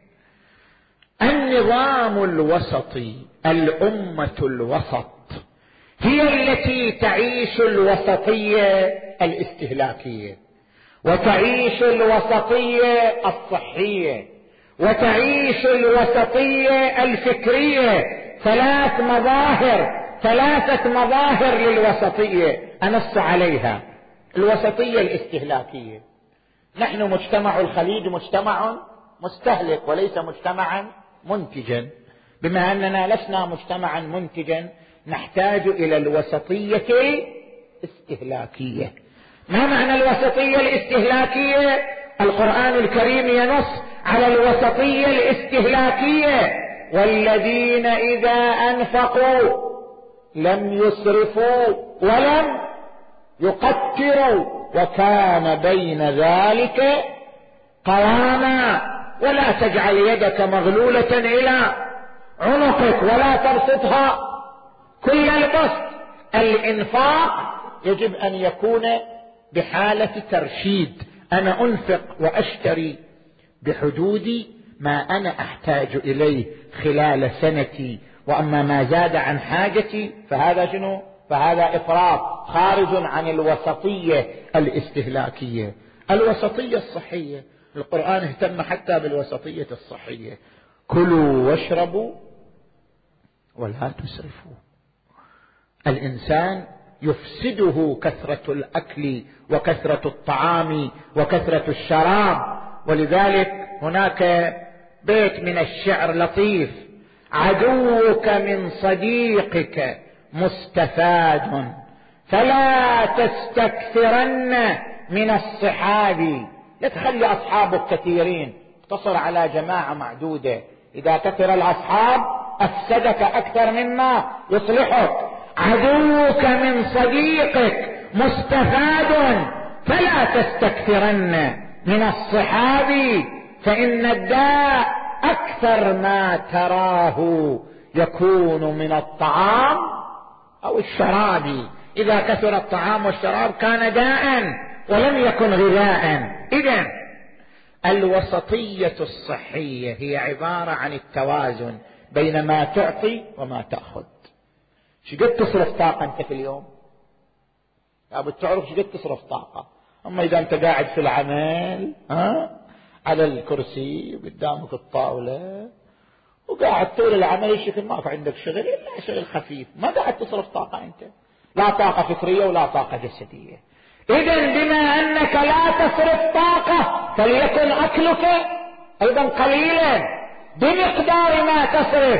النظام الوسطي، الأمة الوسط هي التي تعيش الوسطية الاستهلاكية، وتعيش الوسطية الصحية، وتعيش الوسطية الفكرية. ثلاث مظاهر ثلاثة مظاهر للوسطية أنص عليها. الوسطية الاستهلاكية، نحن مجتمع الخليج مجتمع مستهلك وليس مجتمعا منتجا. بما أننا لسنا مجتمعا منتجا نحتاج إلى الوسطية الاستهلاكية. ما معنى الوسطية الاستهلاكية؟ القرآن الكريم ينص على الوسطية الاستهلاكية: والذين إذا أنفقوا لم يسرفوا ولم يقتروا وكان بين ذلك قواما، ولا تجعل يدك مغلولة إلى عنقك ولا تبسطها كل البسط. الإنفاق يجب أن يكون بحالة ترشيد، أنا أنفق وأشتري بحدود ما أنا أحتاج إليه خلال سنتي، وأما ما زاد عن حاجتي فهذا شنو؟ فهذا إفراط، خارج عن الوسطية الاستهلاكية. الوسطية الصحية، القرآن اهتم حتى بالوسطية الصحية: كلوا واشربوا ولا تسرفوا. الإنسان يفسده كثرة الأكل وكثرة الطعام وكثرة الشراب. ولذلك هناك بيت من الشعر لطيف: عدوك من صديقك مستفاد فلا تستكثرن من الصحاب. لا تخلي أصحابك كثيرين، اقتصر على جماعة معدودة. إذا كثر الأصحاب أفسدك أكثر مما يصلحك. عدوك من صديقك مستفاد فلا تستكثرن من الصحاب، فإن الداء أكثر ما تراه يكون من الطعام أو الشراب. إذا كثر الطعام والشراب كان داء ولم يكن غذاء. إذن الوسطية الصحية هي عبارة عن التوازن بين ما تعطي وما تأخذ. شقد تصرف طاقة أنت في اليوم؟ لابد تعرف شقد تصرف طاقة. أما إذا أنت قاعد في العمل ها على الكرسي قدامك الطاولة وقاعد طول العمل الشكل ما في عندك شغل إلا شغل خفيف، ما قاعد تصرف طاقة أنت، لا طاقة فكرية ولا طاقة جسدية. إذن بما أنك لا تصرف طاقة فليكن أكلك أيضا قليلا بمقدار ما تصرف.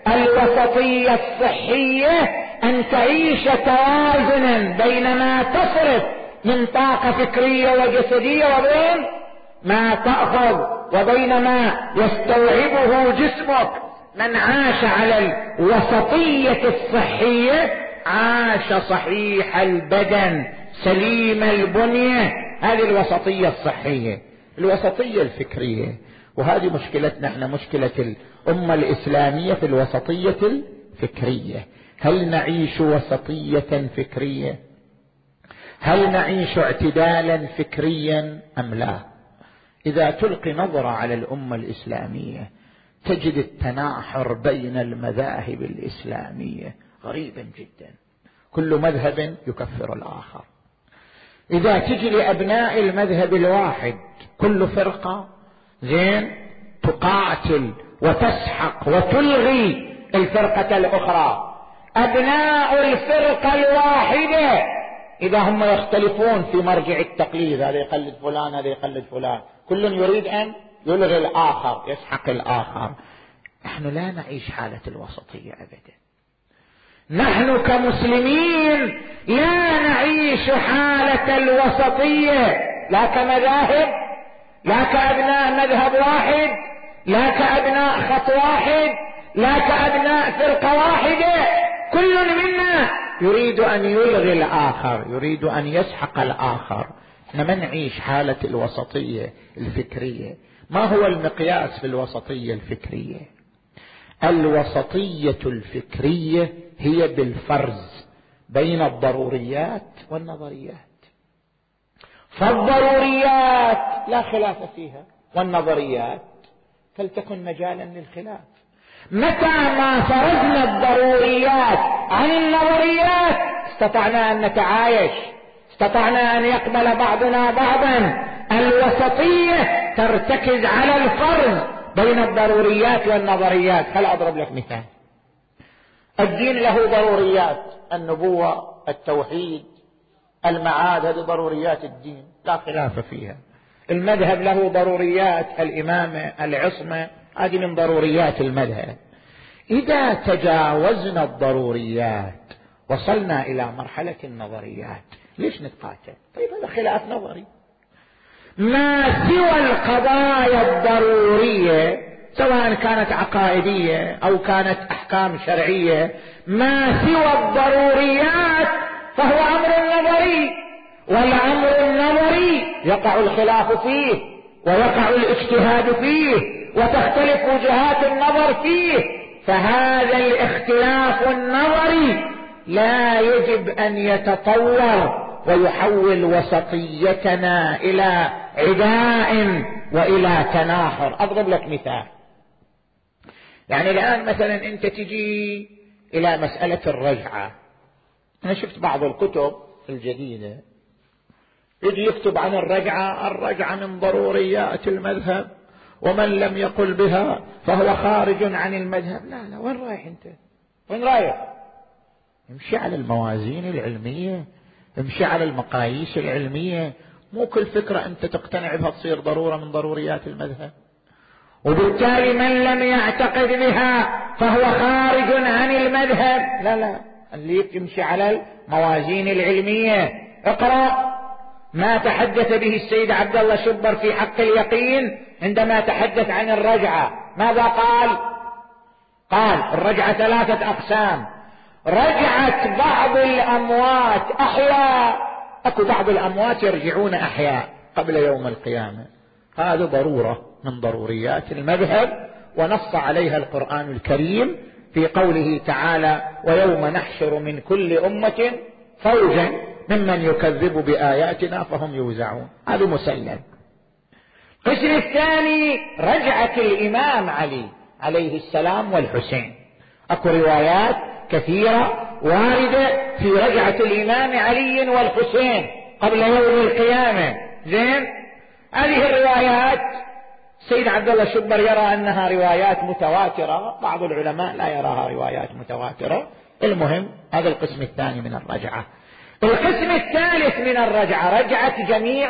الوسطية الصحية أن تعيش توازنا بين ما تصرف من طاقة فكرية وجسدية وبين ما تأخذ وبين ما يستوعبه جسمك. من عاش على الوسطية الصحية عاش صحيح البدن سليم البنية. هذه الوسطية الصحية. الوسطية الفكرية، وهذه مشكلتنا احنا، مشكلة الأمة الإسلامية في الوسطية الفكرية. هل نعيش وسطية فكرية؟ هل نعيش اعتدالا فكريا أم لا؟ إذا تلقي نظرة على الأمة الإسلامية تجد التناحر بين المذاهب الإسلامية غريبا جدا، كل مذهب يكفر الآخر. إذا تجي لأبناء المذهب الواحد كل فرقة زين تقاتل وتسحق وتلغي الفرقة الأخرى. أبناء الفرقة الواحدة إذا هم يختلفون في مرجع التقليد، هذا يقلد فلان هذا يقلد فلان، كل يريد أن يلغي الآخر يسحق الآخر. نحن لا نعيش حالة الوسطية أبدا. نحن كمسلمين لا نعيش حالة الوسطية، لا كمذاهب، لا كأبناء مذهب واحد، لا كأبناء خط واحد، لا كأبناء فرقة واحدة. كل منا يريد أن يلغي الآخر، يريد أن يسحق الآخر. احنا ما نعيش حالة الوسطية الفكرية. ما هو المقياس في الوسطية الفكرية؟ الوسطية الفكرية هي بالفرز بين الضروريات والنظريات. فالضروريات لا خلاف فيها، والنظريات فلتكن مجالا للخلاف. متى ما فرزنا الضروريات عن النظريات استطعنا أن نتعايش، استطعنا أن يقبل بعضنا بعضا. الوسطية ترتكز على الفرز بين الضروريات والنظريات. هل أضرب لك مثال؟ الدين له ضروريات، النبوة، التوحيد، المعاد، هذه ضروريات الدين لا خلاف فيها. المذهب له ضروريات، الإمامة، العصمة، هذه من ضروريات المذهب. إذا تجاوزنا الضروريات وصلنا إلى مرحلة النظريات، ليش نتقاتل؟ طيب هذا خلاف نظري. ما سوى القضايا الضرورية سواء كانت عقائدية أو كانت أحكام شرعية، ما سوى الضروريات فهو أمر نظري، والأمر النظري يقع الخلاف فيه ويقع الاجتهاد فيه وتختلف وجهات النظر فيه. فهذا الاختلاف النظري لا يجب أن يتطور ويحول وسطيتنا إلى عداء وإلى تناحر. أضرب لك مثال. يعني الآن مثلا أنت تجي إلى مسألة الرجعة. أنا شفت بعض الكتب الجديدة يجي يكتب عن الرجعة، الرجعة من ضروريات المذهب ومن لم يقل بها فهو خارج عن المذهب. لا لا، وين رايح أنت؟ وين رايح؟ امشي على الموازين العلمية، امشي على المقاييس العلمية. مو كل فكرة أنت تقتنع بها تصير ضرورة من ضروريات المذهب، وبالتالي من لم يعتقد بها فهو خارج عن المذهب. لا لا، اللي يمشي على الموازين العلمية. اقرأ ما تحدث به السيد عبد الله شبر في حق اليقين عندما تحدث عن الرجعة. ماذا قال؟ قال الرجعة ثلاثة أقسام. رجعت بعض الأموات أحياء، أكو بعض الأموات يرجعون أحياء قبل يوم القيامة. هذا ضرورة من ضروريات المذهب، ونص عليها القرآن الكريم في قوله تعالى ويوم نحشر من كل أمة فوجا ممن يكذب بآياتنا فهم يوزعون. هذا مسلم. القسم الثاني رجعة الإمام علي عليه السلام والحسين. أكو روايات كثيرة واردة في رجعة الإمام علي والحسين قبل يوم القيامة. زين، هذه الروايات سيد عبد الله شبر يرى أنها روايات متواترة، بعض العلماء لا يراها روايات متواترة. المهم هذا القسم الثاني من الرجعة. القسم الثالث من الرجعة رجعة جميع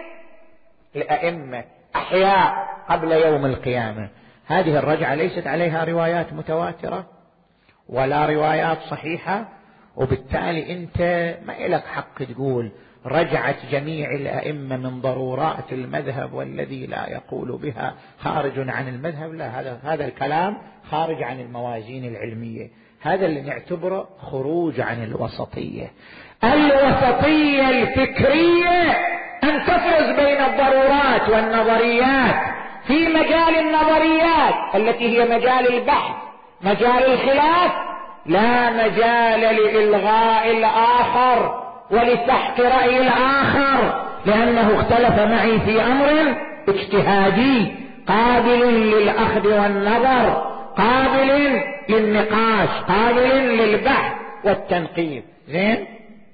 الأئمة أحياء قبل يوم القيامة. هذه الرجعة ليست عليها روايات متواترة، ولا روايات صحيحة، وبالتالي أنت ما لك حق تقول رجعت جميع الأئمة من ضرورات المذهب والذي لا يقول بها خارج عن المذهب. لا، هذا هذا الكلام خارج عن الموازين العلمية، هذا اللي نعتبره خروج عن الوسطية. الوسطية الفكرية أن تفرز بين الضرورات والنظريات في مجال النظريات التي هي مجال البحث، مجال الخلاف، لا مجال لإلغاء الآخر ولسحق رأي الآخر، لأنه اختلف معي في أمر اجتهادي قابل للأخذ والنظر، قابل للنقاش، قابل للبحث والتنقيب. زين،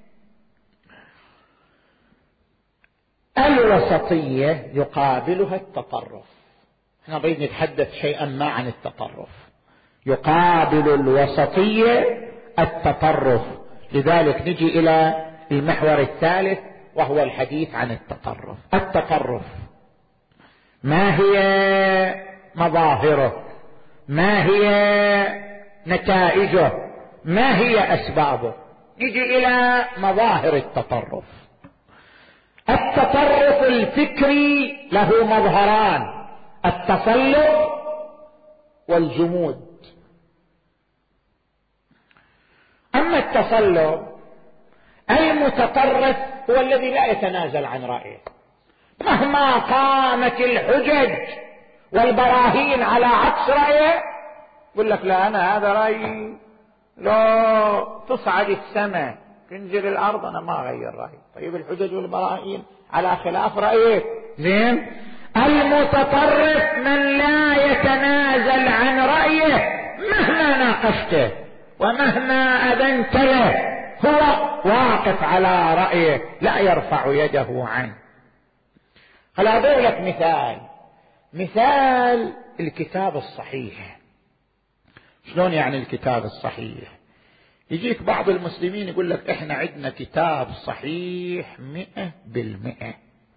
الوسطية يقابلها التطرف. احنا نريد نتحدث شيئا ما عن التطرف. يقابل الوسطية التطرف، لذلك نجي إلى المحور الثالث وهو الحديث عن التطرف. التطرف ما هي مظاهره؟ ما هي نتائجه؟ ما هي أسبابه؟ نجي إلى مظاهر التطرف. التطرف الفكري له مظهران: التصلب والجمود. أما التصلب، المتطرف هو الذي لا يتنازل عن رأيه مهما قامت الحجج والبراهين على عكس رأيه، يقول لك لا، أنا هذا رأيي، لو تصعد السماء تنزل الأرض أنا ما أغير رأيي. طيب الحجج والبراهين على خلاف رأيك. زين، المتطرف من لا يتنازل عن رأيه مهما ناقشته ومهما أذنت له، هو واقف على رأيه لا يرفع يده عنه. خل أضرب لك مثال، مثال الكتاب الصحيح. شلون يعني الكتاب الصحيح؟ يجيك بعض المسلمين يقول لك احنا عندنا كتاب صحيح مئة بالمئة.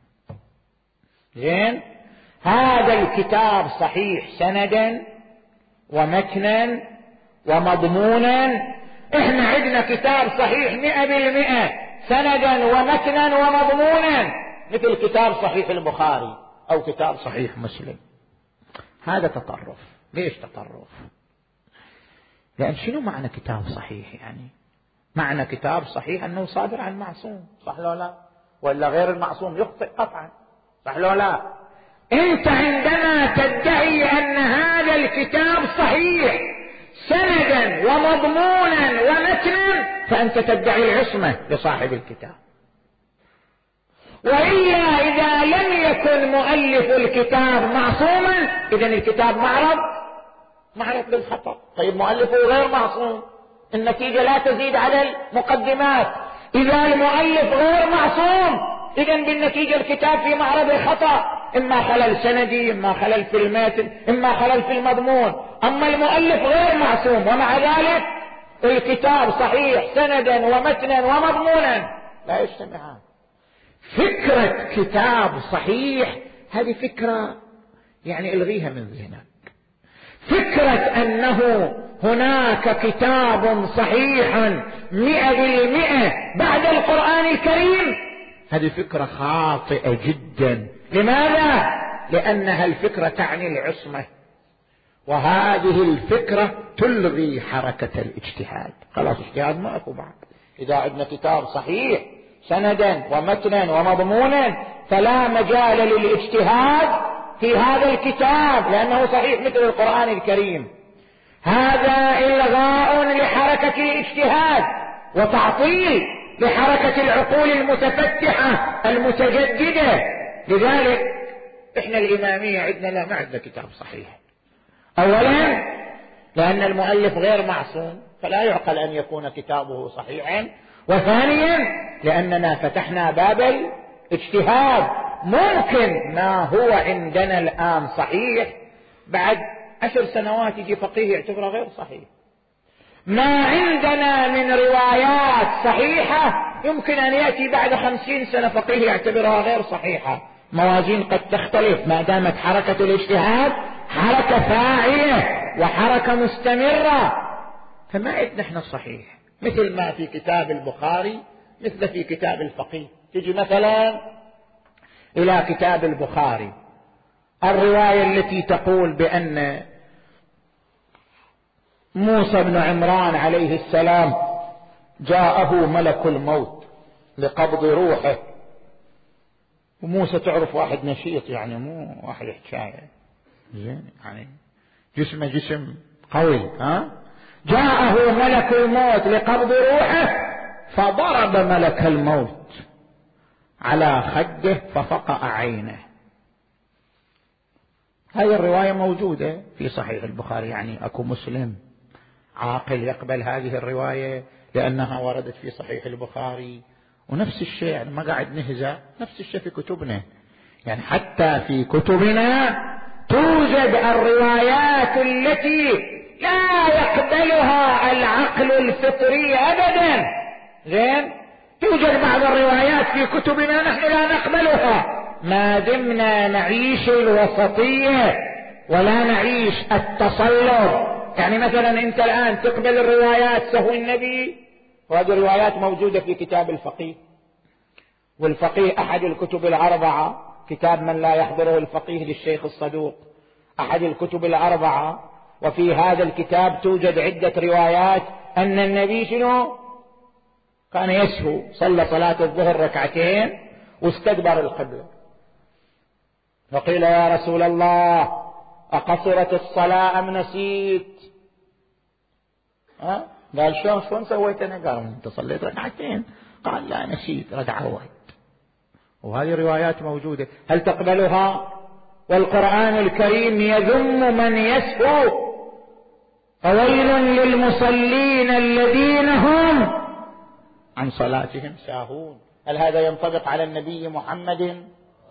زين، هذا الكتاب صحيح سندا ومتنا ومضمونا. احنا عندنا كتاب صحيح مئة بالمئة سندا ومتنا ومضمونا، مثل كتاب صحيح البخاري او كتاب صحيح مسلم. هذا تطرف. ليش تطرف؟ لأن شنو معنى كتاب صحيح؟ يعني معنى كتاب صحيح أنه صادر عن معصوم، صح لو لا؟ ولا غير المعصوم يخطئ قطعا، صح لو لا؟ أنت عندما تدعي أن هذا الكتاب صحيح سندا ومضمونا ومتنا، فأنت تدعي العصمة لصاحب الكتاب. وإلا إذا لم يكن مؤلف الكتاب معصوما، إذن الكتاب معرض معرض للخطأ. طيب مؤلفه غير معصوم، النتيجة لا تزيد على المقدمات. إذا المؤلف غير معصوم، إذن بالنتيجة الكتاب في معرض الخطأ، إما خلل سندي، إما خلل في المتن، إما خلل في المضمون. أما المؤلف غير معصوم ومع ذلك الكتاب صحيح سندا ومتنا ومضمونا، لا يجتمعان. فكرة كتاب صحيح هذه فكرة يعني الغيها من ذهنك. فكرة أنه هناك كتاب صحيح مئة بالمئة بعد القرآن الكريم، هذه فكرة خاطئة جدا. لماذا؟ لأنها الفكرة تعني العصمة، وهذه الفكرة تلغي حركة الاجتهاد. خلاص اجتهاد ما أكو بعد. إذا عندنا كتاب صحيح سندا ومتنا ومضمونا، فلا مجال للاجتهاد في هذا الكتاب لأنه صحيح مثل القرآن الكريم. هذا إلغاء لحركة الاجتهاد وتعطيل لحركة العقول المتفتحة المتجددة. لذلك احنا الإمامية عندنا لا، ما عندنا كتاب صحيح. أولا لأن المؤلف غير معصوم، فلا يعقل أن يكون كتابه صحيحا. وثانيا لأننا فتحنا باب الاجتهاد. ممكن ما هو عندنا الآن صحيح بعد عشر سنوات يجي فقيه يعتبره غير صحيح. ما عندنا من روايات صحيحة يمكن أن يأتي بعد خمسين سنة فقيه يعتبرها غير صحيحة. موازين قد تختلف ما دامت حركة الاجتهاد حركة فاعلة وحركة مستمرة. فما عندنا احنا الصحيح مثل ما في كتاب البخاري مثل في كتاب الفقيه. تجي مثلا إلى كتاب البخاري الرواية التي تقول بأن موسى بن عمران عليه السلام جاءه ملك الموت لقبض روحه. وموسى تعرف واحد نشيط يعني مو واحد حكاية زين يعني جسمه جسم قوي. ها جاءه ملك الموت لقبض روحه فضرب ملك الموت على خده ففقأ عينه. هذه الرواية موجودة في صحيح البخاري. يعني أكو مسلم عاقل يقبل هذه الرواية لأنها وردت في صحيح البخاري؟ ونفس الشيء يعني ما قاعد نهزأ، نفس الشيء في كتبنا. يعني حتى في كتبنا توجد الروايات التي لا يقبلها العقل الفطري أبدا. زين توجد بعض الروايات في كتبنا نحن لا نقبلها ما دمنا نعيش الوسطية ولا نعيش التصلب. يعني مثلا انت الآن تقبل الروايات سهو النبي، وهذه الروايات موجودة في كتاب الفقيه. والفقيه أحد الكتب الأربعة، كتاب من لا يحضره الفقيه للشيخ الصدوق، أحد الكتب الأربعة. وفي هذا الكتاب توجد عدة روايات أن النبي شنو كان يسهو، صلى صلاة الظهر ركعتين واستدبر القبلة. وقيل يا رسول الله أقصرت الصلاة أم نسيت؟ ها قال شلون شلون سويت أنا؟ قال أنت صليت ركعتين. قال لا نسيت ركعة واحد. وهذه روايات موجودة، هل تقبلها؟ والقرآن الكريم يذم من يسهو، فويل للمصلين الذين هم عن صلاتهم ساهون. هل هذا ينطبق على النبي محمد؟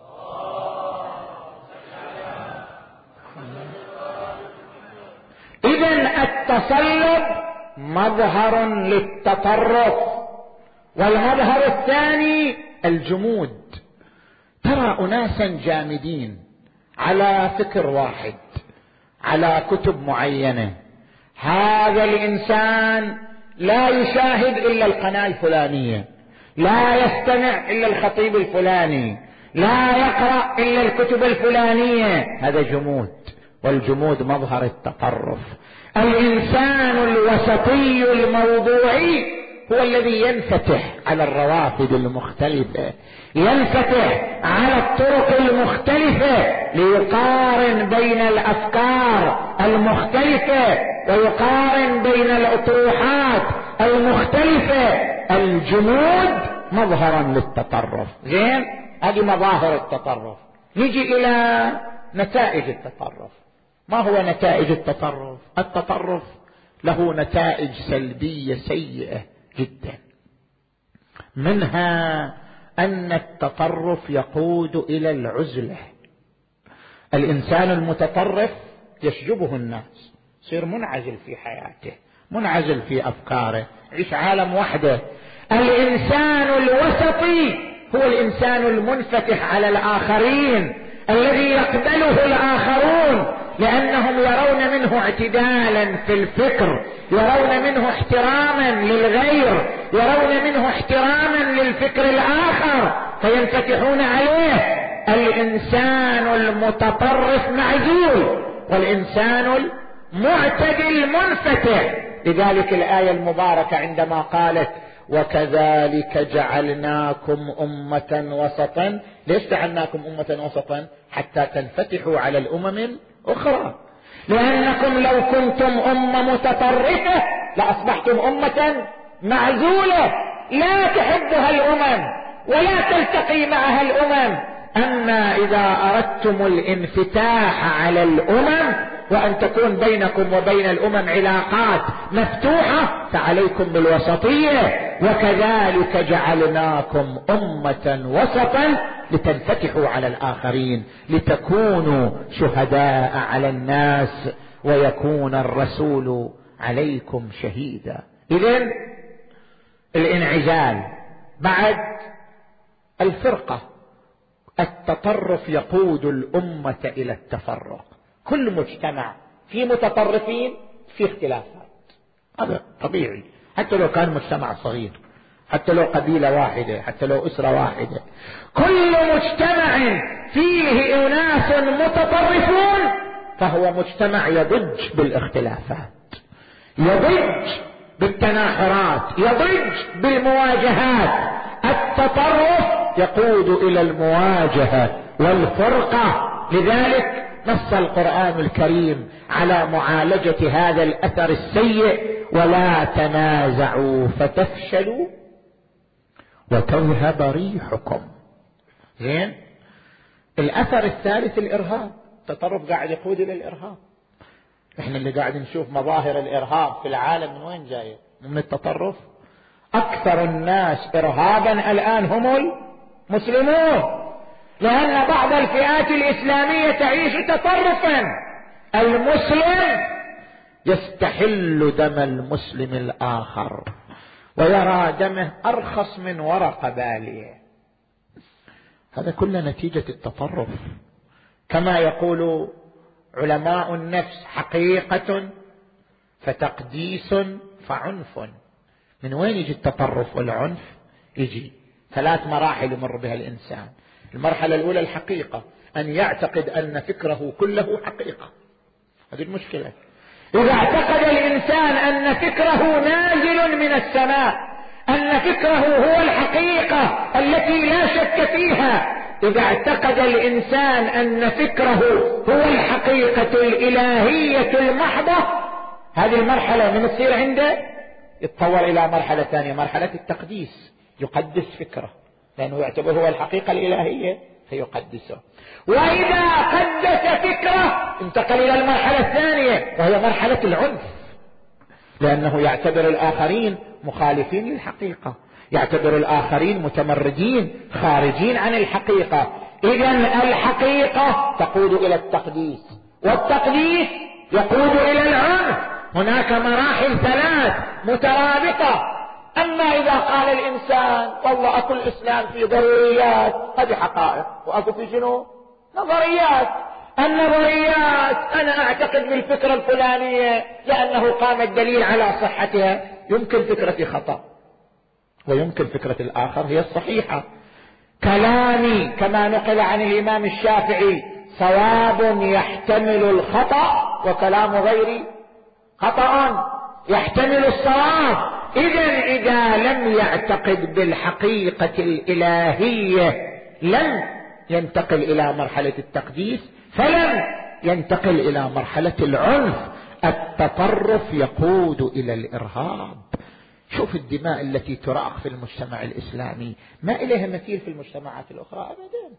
إذن التصلب مظهر للتطرف. والمظهر الثاني الجمود. ترى أناسا جامدين على فكر واحد، على كتب معينة. هذا الإنسان لا يشاهد إلا القناة الفلانية، لا يستمع إلا الخطيب الفلاني، لا يقرأ إلا الكتب الفلانية. هذا جمود، والجمود مظهر التطرف. الإنسان الوسطي الموضوعي هو الذي ينفتح على الروافد المختلفة، ينفتح على الطرق المختلفة ليقارن بين الأفكار المختلفة ويقارن بين الأطروحات المختلفة. الجمود مظهرا للتطرف. زين هذه مظاهر التطرف. نجي إلى نتائج التطرف. ما هو نتائج التطرف؟ التطرف له نتائج سلبية سيئة جدا. منها أن التطرف يقود إلى العزلة. الإنسان المتطرف يشجبه الناس، يصير منعزل في حياته، منعزل في أفكاره، يعيش عالم وحده. الإنسان الوسطي هو الإنسان المنفتح على الآخرين، الذي يقبله الآخرون لأنهم يرون منه اعتدالا في الفكر، يرون منه احتراما للغير، يرون منه احتراما للفكر الآخر فينفتحون عليه. الإنسان المتطرف معزول، والإنسان المعتدل منفتح. لذلك الآية المباركة عندما قالت وكذلك جعلناكم أمة وسطا. ليش جعلناكم أمة وسطا؟ حتى تنفتحوا على الأمم الأخرى. لأنكم لو كنتم أمة متطرفة لأصبحتم أمة معزولة لا تحبها الأمم ولا تلتقي معها الأمم. أما إذا أردتم الانفتاح على الأمم وأن تكون بينكم وبين الأمم علاقات مفتوحة فعليكم بالوسطية. وكذلك جعلناكم أمة وسطا لتنفتحوا على الآخرين، لتكونوا شهداء على الناس ويكون الرسول عليكم شهيدا. إذن الانعزال. بعد الفرقة، التطرف يقود الأمة إلى التفرق. كل مجتمع في متطرفين في اختلافات، هذا طبيعي، حتى لو كان مجتمع صغير، حتى لو قبيلة واحدة، حتى لو أسرة واحدة. كل مجتمع فيه أناس متطرفون فهو مجتمع يضج بالاختلافات، يضج بالتناحرات، يضج بالمواجهات. التطرف يقود إلى المواجهة والفرقة. لذلك نص القرآن الكريم على معالجة هذا الأثر السيء: ولا تنازعوا فتفشلوا وتذهب ريحكم. زين. الأثر الثالث الإرهاب. التطرف قاعد يقود إلى الإرهاب. احنا اللي قاعد نشوف مظاهر الإرهاب في العالم من وين جاية؟ من التطرف. أكثر الناس إرهابا الآن هم المسلمون، لأن بعض الفئات الإسلامية تعيش تطرفا. المسلم يستحل دم المسلم الآخر ويرى دمه أرخص من ورقة بالية. هذا كله نتيجة التطرف. كما يقول علماء النفس: حقيقة فتقديس فعنف. من وين يجي التطرف والعنف؟ يجي ثلاث مراحل يمر بها الإنسان. المرحلة الأولى الحقيقة، أن يعتقد أن فكره كله حقيقة. هذه المشكلة. إذا اعتقد الإنسان أن فكره نازل من السماء، أن فكره هو الحقيقة التي لا شك فيها، إذا اعتقد الإنسان أن فكره هو الحقيقة الإلهية المحضة، هذه المرحلة من تصير عنده يتطور إلى مرحلة ثانية، مرحلة التقديس. يقدس فكره لأنه يعتبر هو الحقيقة الإلهية فيقدسه. وإذا قدس فكره انتقل إلى المرحلة الثانية وهي مرحلة العنف، لأنه يعتبر الآخرين مخالفين للحقيقة، يعتبر الآخرين متمردين خارجين عن الحقيقة. إذن الحقيقة تقود إلى التقديس، والتقديس يقود إلى العنف. هناك مراحل ثلاث مترابطة. أما إذا قال الإنسان والله أكو الإسلام في ضروريات، هذه حقائق، وأكو في شنو؟ نظريات. النظريات أنا أعتقد بالفكرة الفلانية لأنه قام الدليل على صحتها. يمكن فكرتي خطأ ويمكن فكرة الآخر هي الصحيحة. كلامي كما نقل عن الإمام الشافعي صواب يحتمل الخطأ، وكلام غيري خطأ يحتمل الصواب. إذن إذا لم يعتقد بالحقيقة الإلهية لن ينتقل إلى مرحلة التقديس، فلن ينتقل إلى مرحلة العنف. التطرف يقود إلى الإرهاب. شوف الدماء التي تراق في المجتمع الإسلامي، ما إليها مثيل في المجتمعات الأخرى أبدا.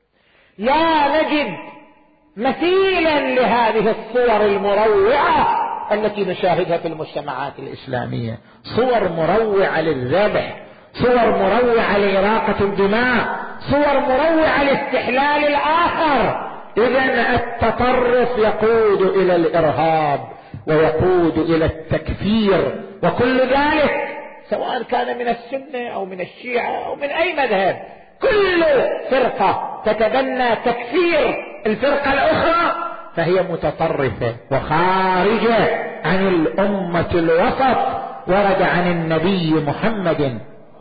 لا نجد مثيلا لهذه الصور المروعة التي نشاهدها في المجتمعات الإسلامية. صور مروعة للذبح، صور مروعة لإراقة الدماء، صور مروعة لاستحلال الآخر. إذن التطرف يقود إلى الإرهاب ويقود إلى التكفير، وكل ذلك سواء كان من السنة أو من الشيعة أو من أي مذهب. كل فرقة تتبنى تكفير الفرقة الأخرى فهي متطرفة وخارجة عن الأمة الوسط. ورد عن النبي محمد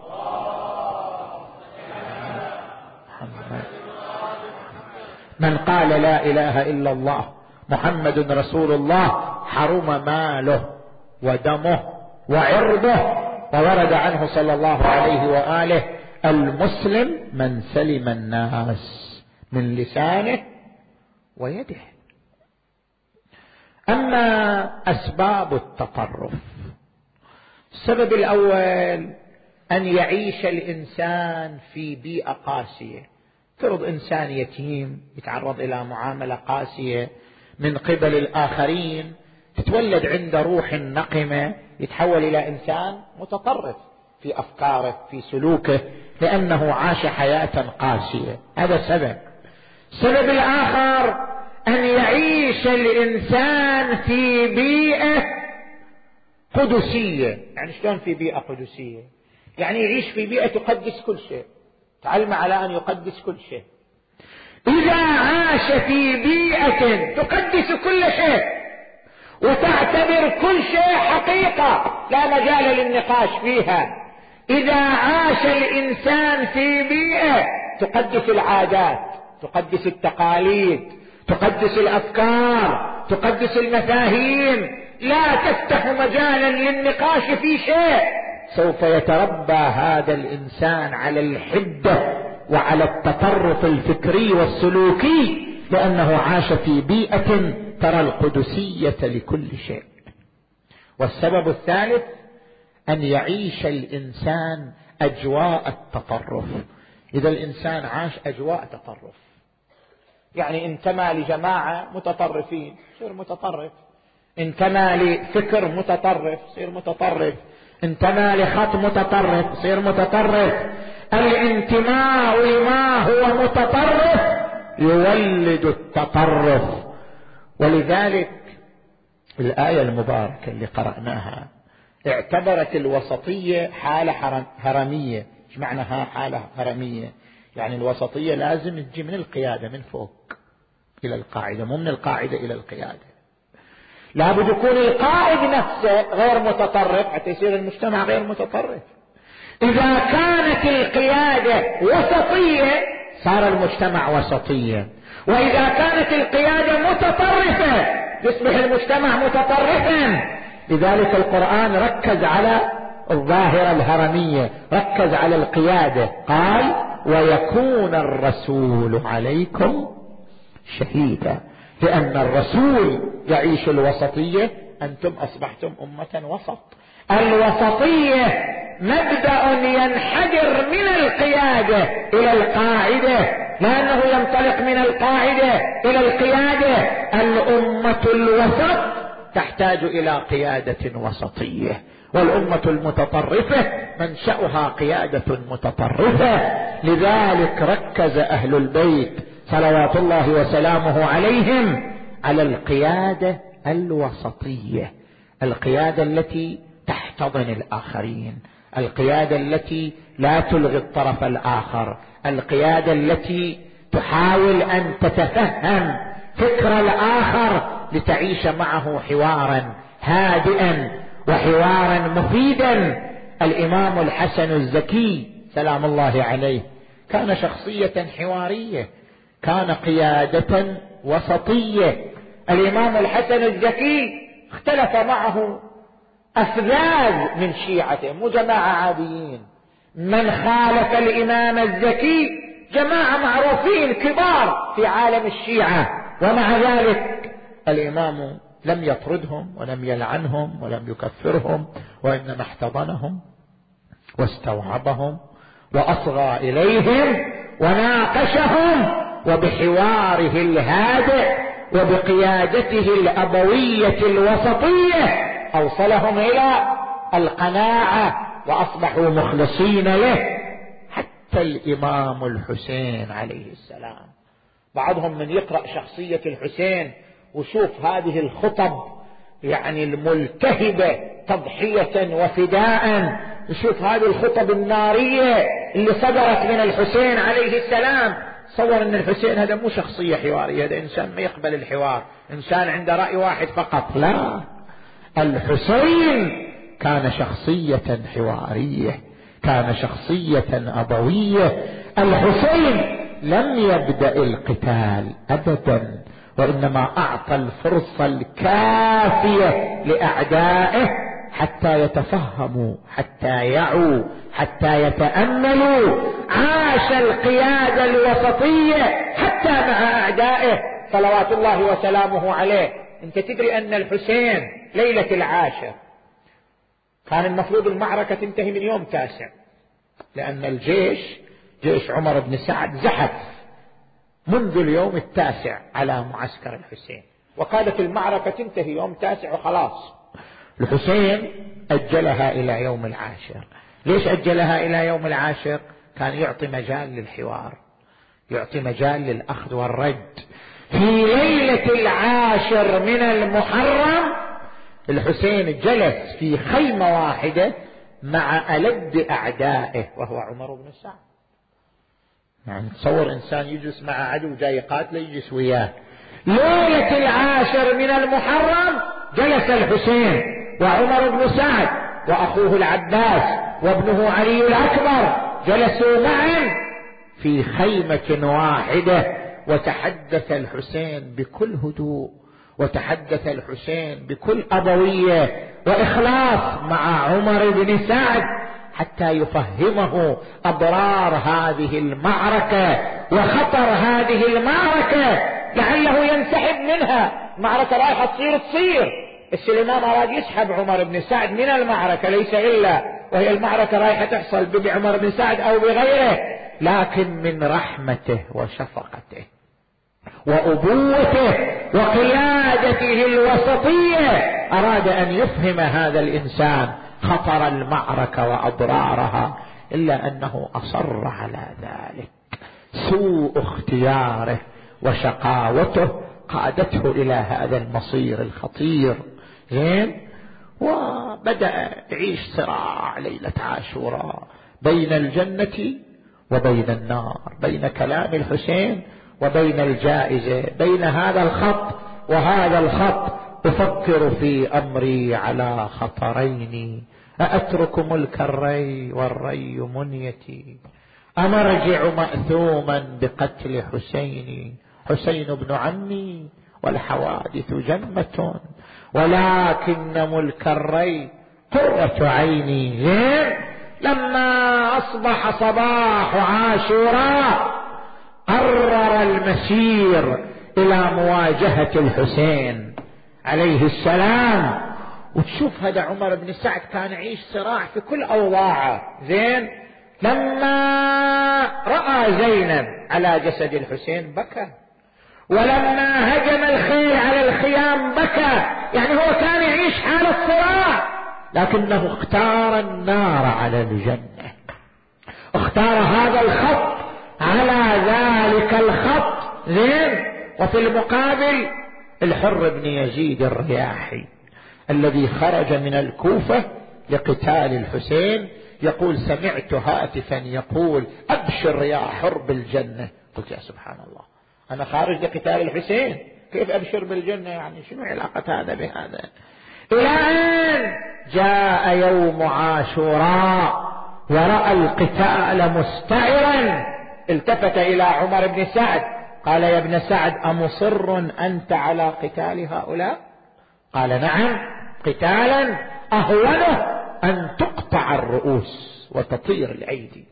من قال لا إله إلا الله محمد رسول الله حرم ماله ودمه وعرضه. وورد عنه صلى الله عليه وآله: المسلم من سلم الناس من لسانه ويده. أما أسباب التطرف، السبب الأول أن يعيش الإنسان في بيئة قاسية. فرض إنسان يتيم يتعرض إلى معاملة قاسية من قبل الآخرين، تتولد عنده روح نقمة، يتحول إلى إنسان متطرف في أفكاره في سلوكه، لأنه عاش حياة قاسية. هذا سبب. السبب الآخر أن يعيش الإنسان في بيئة قدسية. يعني شلون في بيئة قدسية؟ يعني يعيش في بيئة تقدس كل شيء، تعلم على أن يقدس كل شيء. إذا عاش في بيئة تقدس كل شيء وتعتبر كل شيء حقيقة لا مجال للنقاش فيها. إذا عاش الإنسان في بيئة تقدس العادات، تقدس التقاليد، تقدس الأفكار، تقدس المفاهيم، لا تفتح مجالا للنقاش في شيء، سوف يتربى هذا الإنسان على الحدة وعلى التطرف الفكري والسلوكي، لأنه عاش في بيئة ترى القدسية لكل شيء. والسبب الثالث أن يعيش الإنسان أجواء التطرف. إذا الإنسان عاش أجواء تطرف، يعني انتمى لجماعة متطرفين يصير متطرف، انتمى لفكر متطرف يصير متطرف، انتمى لخط متطرف يصير متطرف. الانتماء لما هو متطرف يولد التطرف. ولذلك الآية المباركة اللي قرأناها اعتبرت الوسطية حالة هرمية. ايش معناها حالة هرمية؟ يعني الوسطية لازم تجي من القيادة من فوق إلى القاعدة، مو من القاعدة إلى القيادة. لابد يكون القائد نفسه غير متطرف حتى يصير المجتمع غير متطرف. إذا كانت القيادة وسطية صار المجتمع وسطيا، وإذا كانت القيادة متطرفة يصبح المجتمع متطرفا. لذلك القرآن ركز على الظاهرة الهرمية، ركز على القيادة، قال ويكون الرسول عليكم شهيدا، لأن الرسول يعيش الوسطية. أنتم أصبحتم أمة وسط. الوسطية مبدأ ينحدر من القيادة إلى القاعدة، لأنه ينطلق من القاعدة إلى القيادة. الأمة الوسط تحتاج إلى قيادة وسطية، والأمة المتطرفة منشأها قيادة متطرفة. لذلك ركز أهل البيت صلوات الله وسلامه عليهم على القيادة الوسطية، القيادة التي تحتضن الآخرين، القيادة التي لا تلغي الطرف الآخر، القيادة التي تحاول أن تتفهم فكر الآخر لتعيش معه حوارا هادئا وحوارا مفيدا. الإمام الحسن الزكي سلام الله عليه كان شخصية حوارية، كان قيادة وسطية. الإمام الحسن الزكي اختلف معه أفذاذ من شيعته، مو جماعة عاديين. من خالف الإمام الزكي جماعة معروفين كبار في عالم الشيعة، ومع ذلك الإمام لم يطردهم ولم يلعنهم ولم يكفرهم، وإنما احتضنهم واستوعبهم وأصغى إليهم وناقشهم، وبحواره الهادئ وبقيادته الأبوية الوسطية أوصلهم إلى القناعة وأصبحوا مخلصين له. حتى الإمام الحسين عليه السلام، بعضهم من يقرأ شخصية الحسين وشوف هذه الخطب يعني الملتهبة تضحية وفداء، يشوف هذه الخطب النارية اللي صدرت من الحسين عليه السلام، تصور ان الحسين هذا مو شخصية حوارية، هذا انسان ما يقبل الحوار، انسان عنده رأي واحد فقط. لا، الحسين كان شخصية حوارية، كان شخصية أبوية. الحسين لم يبدأ القتال أبدا، وإنما أعطى الفرصة الكافية لأعدائه حتى يتفهموا، حتى يعوا، حتى يتأملوا. عاش القيادة الوسطية حتى مع أعدائه صلوات الله وسلامه عليه. انت تدري أن الحسين ليلة العاشر كان المفروض المعركة تنتهي من يوم تاسع، لأن الجيش جيش عمر بن سعد زحف منذ اليوم التاسع على معسكر الحسين، وكانت المعركة تنتهي يوم تاسع وخلاص. الحسين أجلها إلى يوم العاشر. ليش أجلها إلى يوم العاشر؟ كان يعطي مجال للحوار، يعطي مجال للأخذ والرد. في ليلة العاشر من المحرم الحسين جلس في خيمة واحدة مع ألد أعدائه وهو عمر بن سعد. يعني تصور إنسان يجلس مع عدو جاي قاتله يجلس وياه. ليلة العاشر من المحرم جلس الحسين وعمر بن سعد وأخوه العباس وابنه علي الأكبر جلسوا معا في خيمة واحدة، وتحدث الحسين بكل هدوء، وتحدث الحسين بكل أبوية وإخلاص مع عمر بن سعد حتى يفهمه أضرار هذه المعركة وخطر هذه المعركة، لعله ينسحب منها. معركة رايحة تصير تصير بس الإمام أراد يسحب عمر بن سعد من المعركة، ليس إلا وهي المعركة رايحة تحصل بعمر بن سعد أو بغيره، لكن من رحمته وشفقته وأبوته وقيادته الوسطية أراد أن يفهم هذا الإنسان خطر المعركة وأضرارها، إلا أنه أصر على ذلك. سوء اختياره وشقاوته قادته إلى هذا المصير الخطير. زين، وبدأ يعيش صراع ليلة عاشوراء بين الجنة وبين النار، بين كلام الحسين وبين الجائزة، بين هذا الخط وهذا الخط. أفكر في أمري على خطرين، أأترك ملك الري والري منيتي، أم أرجع مأثوما بقتل حسيني، حسين بن عمي والحوادث جمة، ولكن ملك الري قرة عيني. لما أصبح صباح عاشوراء قرر المسير إلى مواجهة الحسين عليه السلام. وتشوف هذا عمر بن سعد كان يعيش صراع في كل أوضاعه. زين، لما رأى زينب على جسد الحسين بكى، ولما هجم الخيل على الخيام بكى. يعني هو كان يعيش حالة صراع، لكنه اختار النار على الجنة، اختار هذا الخط على ذلك الخط. زين، وفي المقابل الحر بن يزيد الرياحي الذي خرج من الكوفة لقتال الحسين يقول: سمعت هاتفا يقول: أبشر يا حر بالجنة. قلت: يا سبحان الله، أنا خارج لقتال الحسين، كيف أبشر بالجنة؟ يعني شنو علاقة هذا بهذا؟ إلى أن جاء يوم عاشوراء ورأى القتال مستعرا، التفت إلى عمر بن سعد قال: يا ابن سعد، أمصر أنت على قتال هؤلاء؟ قال: نعم، قتالا أهونه أن تقطع الرؤوس وتطير الأيدي.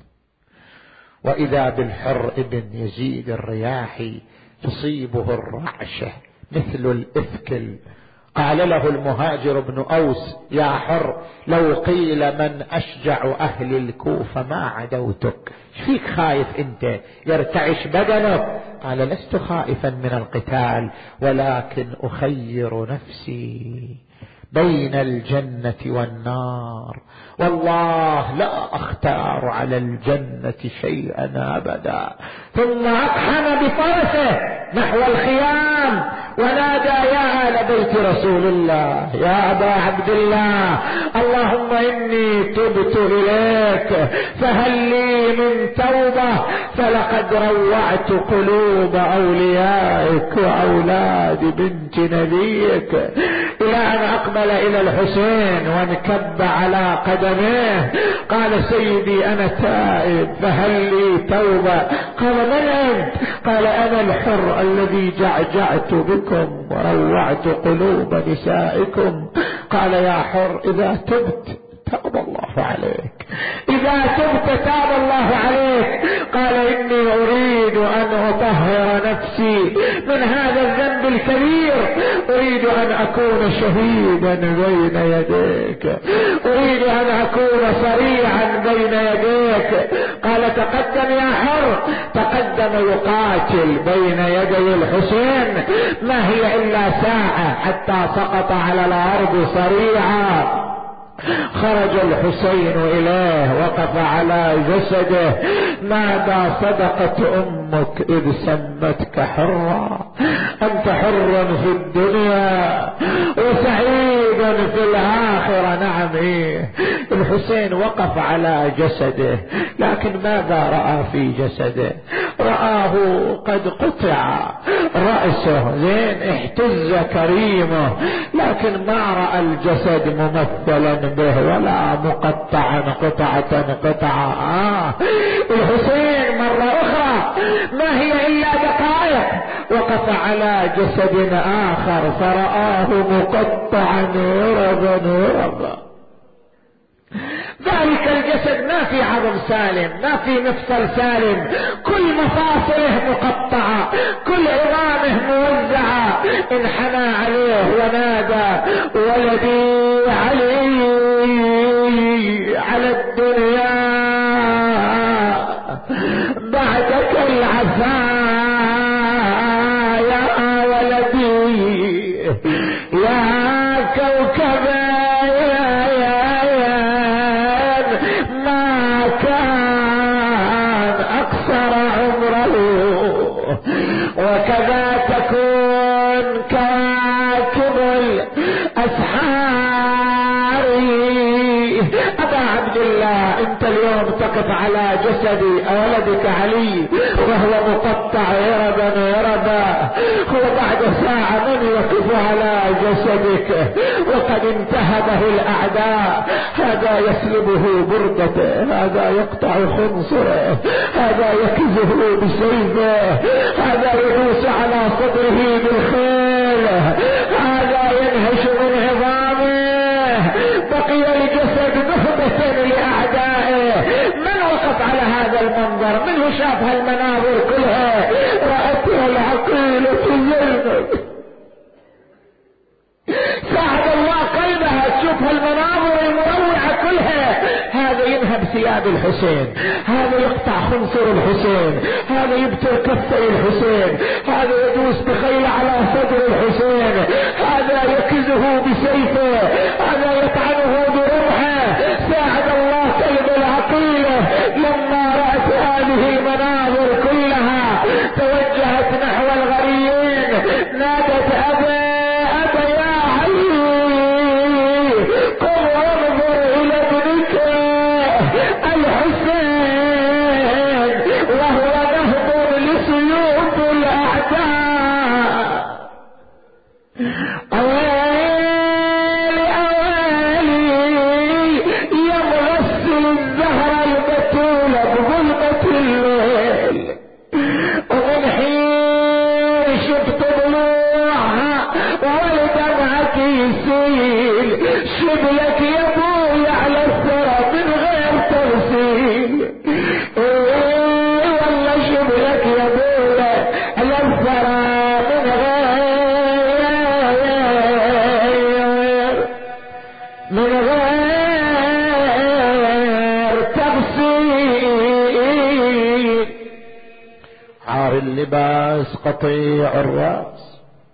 وإذا بالحر ابن يزيد الرياحي تصيبه الرعشة مثل الإفكل. قال له المهاجر بن أوس: يا حر، لو قيل من أشجع أهل الكوفة ما عدوتك. فيك خايف أنت يرتعش بدنك؟ قال: لست خائفا من القتال، ولكن أخير نفسي بين الجنة والنار، والله لا أختار على الجنة شيئا أبدا. ثم أقحم بفرسه نحو الخيام ونادى: يا آل بيت رسول الله، يا أبا عبد الله، اللهم إني تبت إليك فهل لي من توبة، فلقد روعت قلوب أوليائك وأولاد بنت نبيك. إلى أن أقبل إلى الحسين وانكب على قدميه قال: سيدي أنا تائب فهل لي توبة؟ قال: من أنت؟ قال: أنا الحر الذي جعجعت بكم وروعت قلوب نسائكم. قال: يا حر، إذا تبت تاب الله عليك، إذا تبت تاب الله عليك. قال: إني أريد أن أطهر نفسي من هذا الذنب الكبير، أريد أن أكون شهيدا بين يديك، أريد أن أكون صريعا بين يديك. قال: تقدم يا حر. تقدم يقاتل بين يدي الحسين، ما هي إلا ساعة حتى سقط على الأرض صريعا. خرج الحسين إليه، وقف على جسده. ماذا صدقت أمك إذ سمتك حرا؟ أنت حر في الدنيا وسعيد في الآخرة. نعم، إيه الحسين وقف على جسده، لكن ماذا رأى في جسده؟ رآه قد قطع رأسه، زين اهتز كريمه، لكن ما رأى الجسد ممثلا به ولا مقطعا قطعة قطعة. آه الحسين مرة أخرى ما هي إلا دقائق وقف على جسد آخر فرآه مقطعا وربا وربا. ذلك الجسد ما في عظم سالم، ما في مفصل سالم، كل مفاصله مقطعة، كل عظامه موزعة. انحنى عليه ونادى ولدي علي على الدنيا بعدك العفا يا ولدي يا كوكب وكذا تكون كواكب الأسحار. أبا عبد الله أنت اليوم تقف على جسد ولدك علي وهو مقطع يربا يربا، هو بعد ساعة من يقف على جسدك وقد انتهبه الأعداء، هذا يسلبه بردته، هذا يقطع خنصره، هذا يكزه بسيفه، هذا يدوس على صدره بالخيل، هذا ينهش من عظامه، بقي الجسد نهبة لأعدائه. من وقف على هذا المنظر؟ من شاف هالمناظر كلها؟ رأته العقيلة زينب، ساعد الله قلبها تشوف هالمناظر المروعة كلها. هذا ينهب ثياب الحسين، هذا يقطع خنصر الحسين، هذا يبتر كفي الحسين، هذا يدوس بخيل على صدر الحسين، هذا يكزه بسيفه، هذا يطعنه برمحه. ساعد الله قلب العقيلة لما رأت هذه المناظر كلها توجهت نحو الغريين، نادت أبا شبلك يا ابوي على الثرى من غير تغسيل. ايه والله شبلك يا ابوي على الثرى من غير من غير تغسيل. عار اللباس قطيع الراس.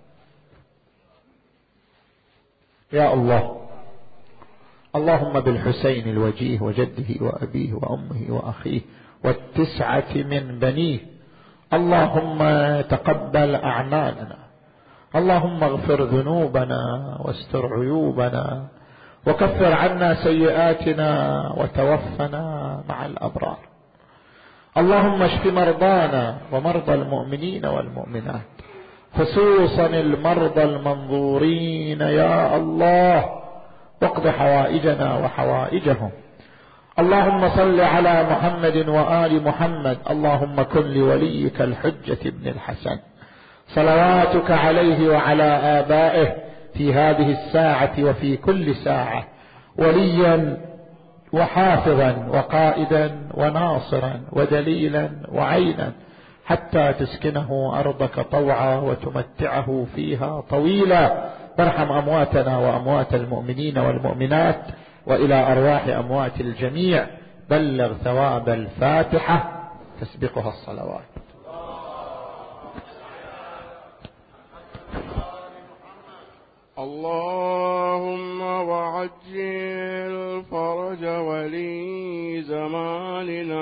يا الله، اللهم بالحسين الوجيه وجده وأبيه وأمه وأخيه والتسعة من بنيه، اللهم تقبل أعمالنا، اللهم اغفر ذنوبنا واستر عيوبنا وكفر عنا سيئاتنا وتوفنا مع الأبرار. اللهم اشف مرضانا ومرضى المؤمنين والمؤمنات، خصوصا المرضى المنظورين يا الله، واقض حوائجنا وحوائجهم. اللهم صل على محمد وآل محمد. اللهم كن لوليك الحجة ابن الحسن صلواتك عليه وعلى آبائه في هذه الساعة وفي كل ساعة وليا وحافظا وقائدا وناصرا ودليلا وعينا، حتى تسكنه أرضك طوعا وتمتعه فيها طويلا. وارحم أمواتنا وأموات المؤمنين والمؤمنات، وإلى أرواح أموات الجميع بلغ ثواب الفاتحة تسبقها الصلوات. اللهم وعجل فرج ولي زماننا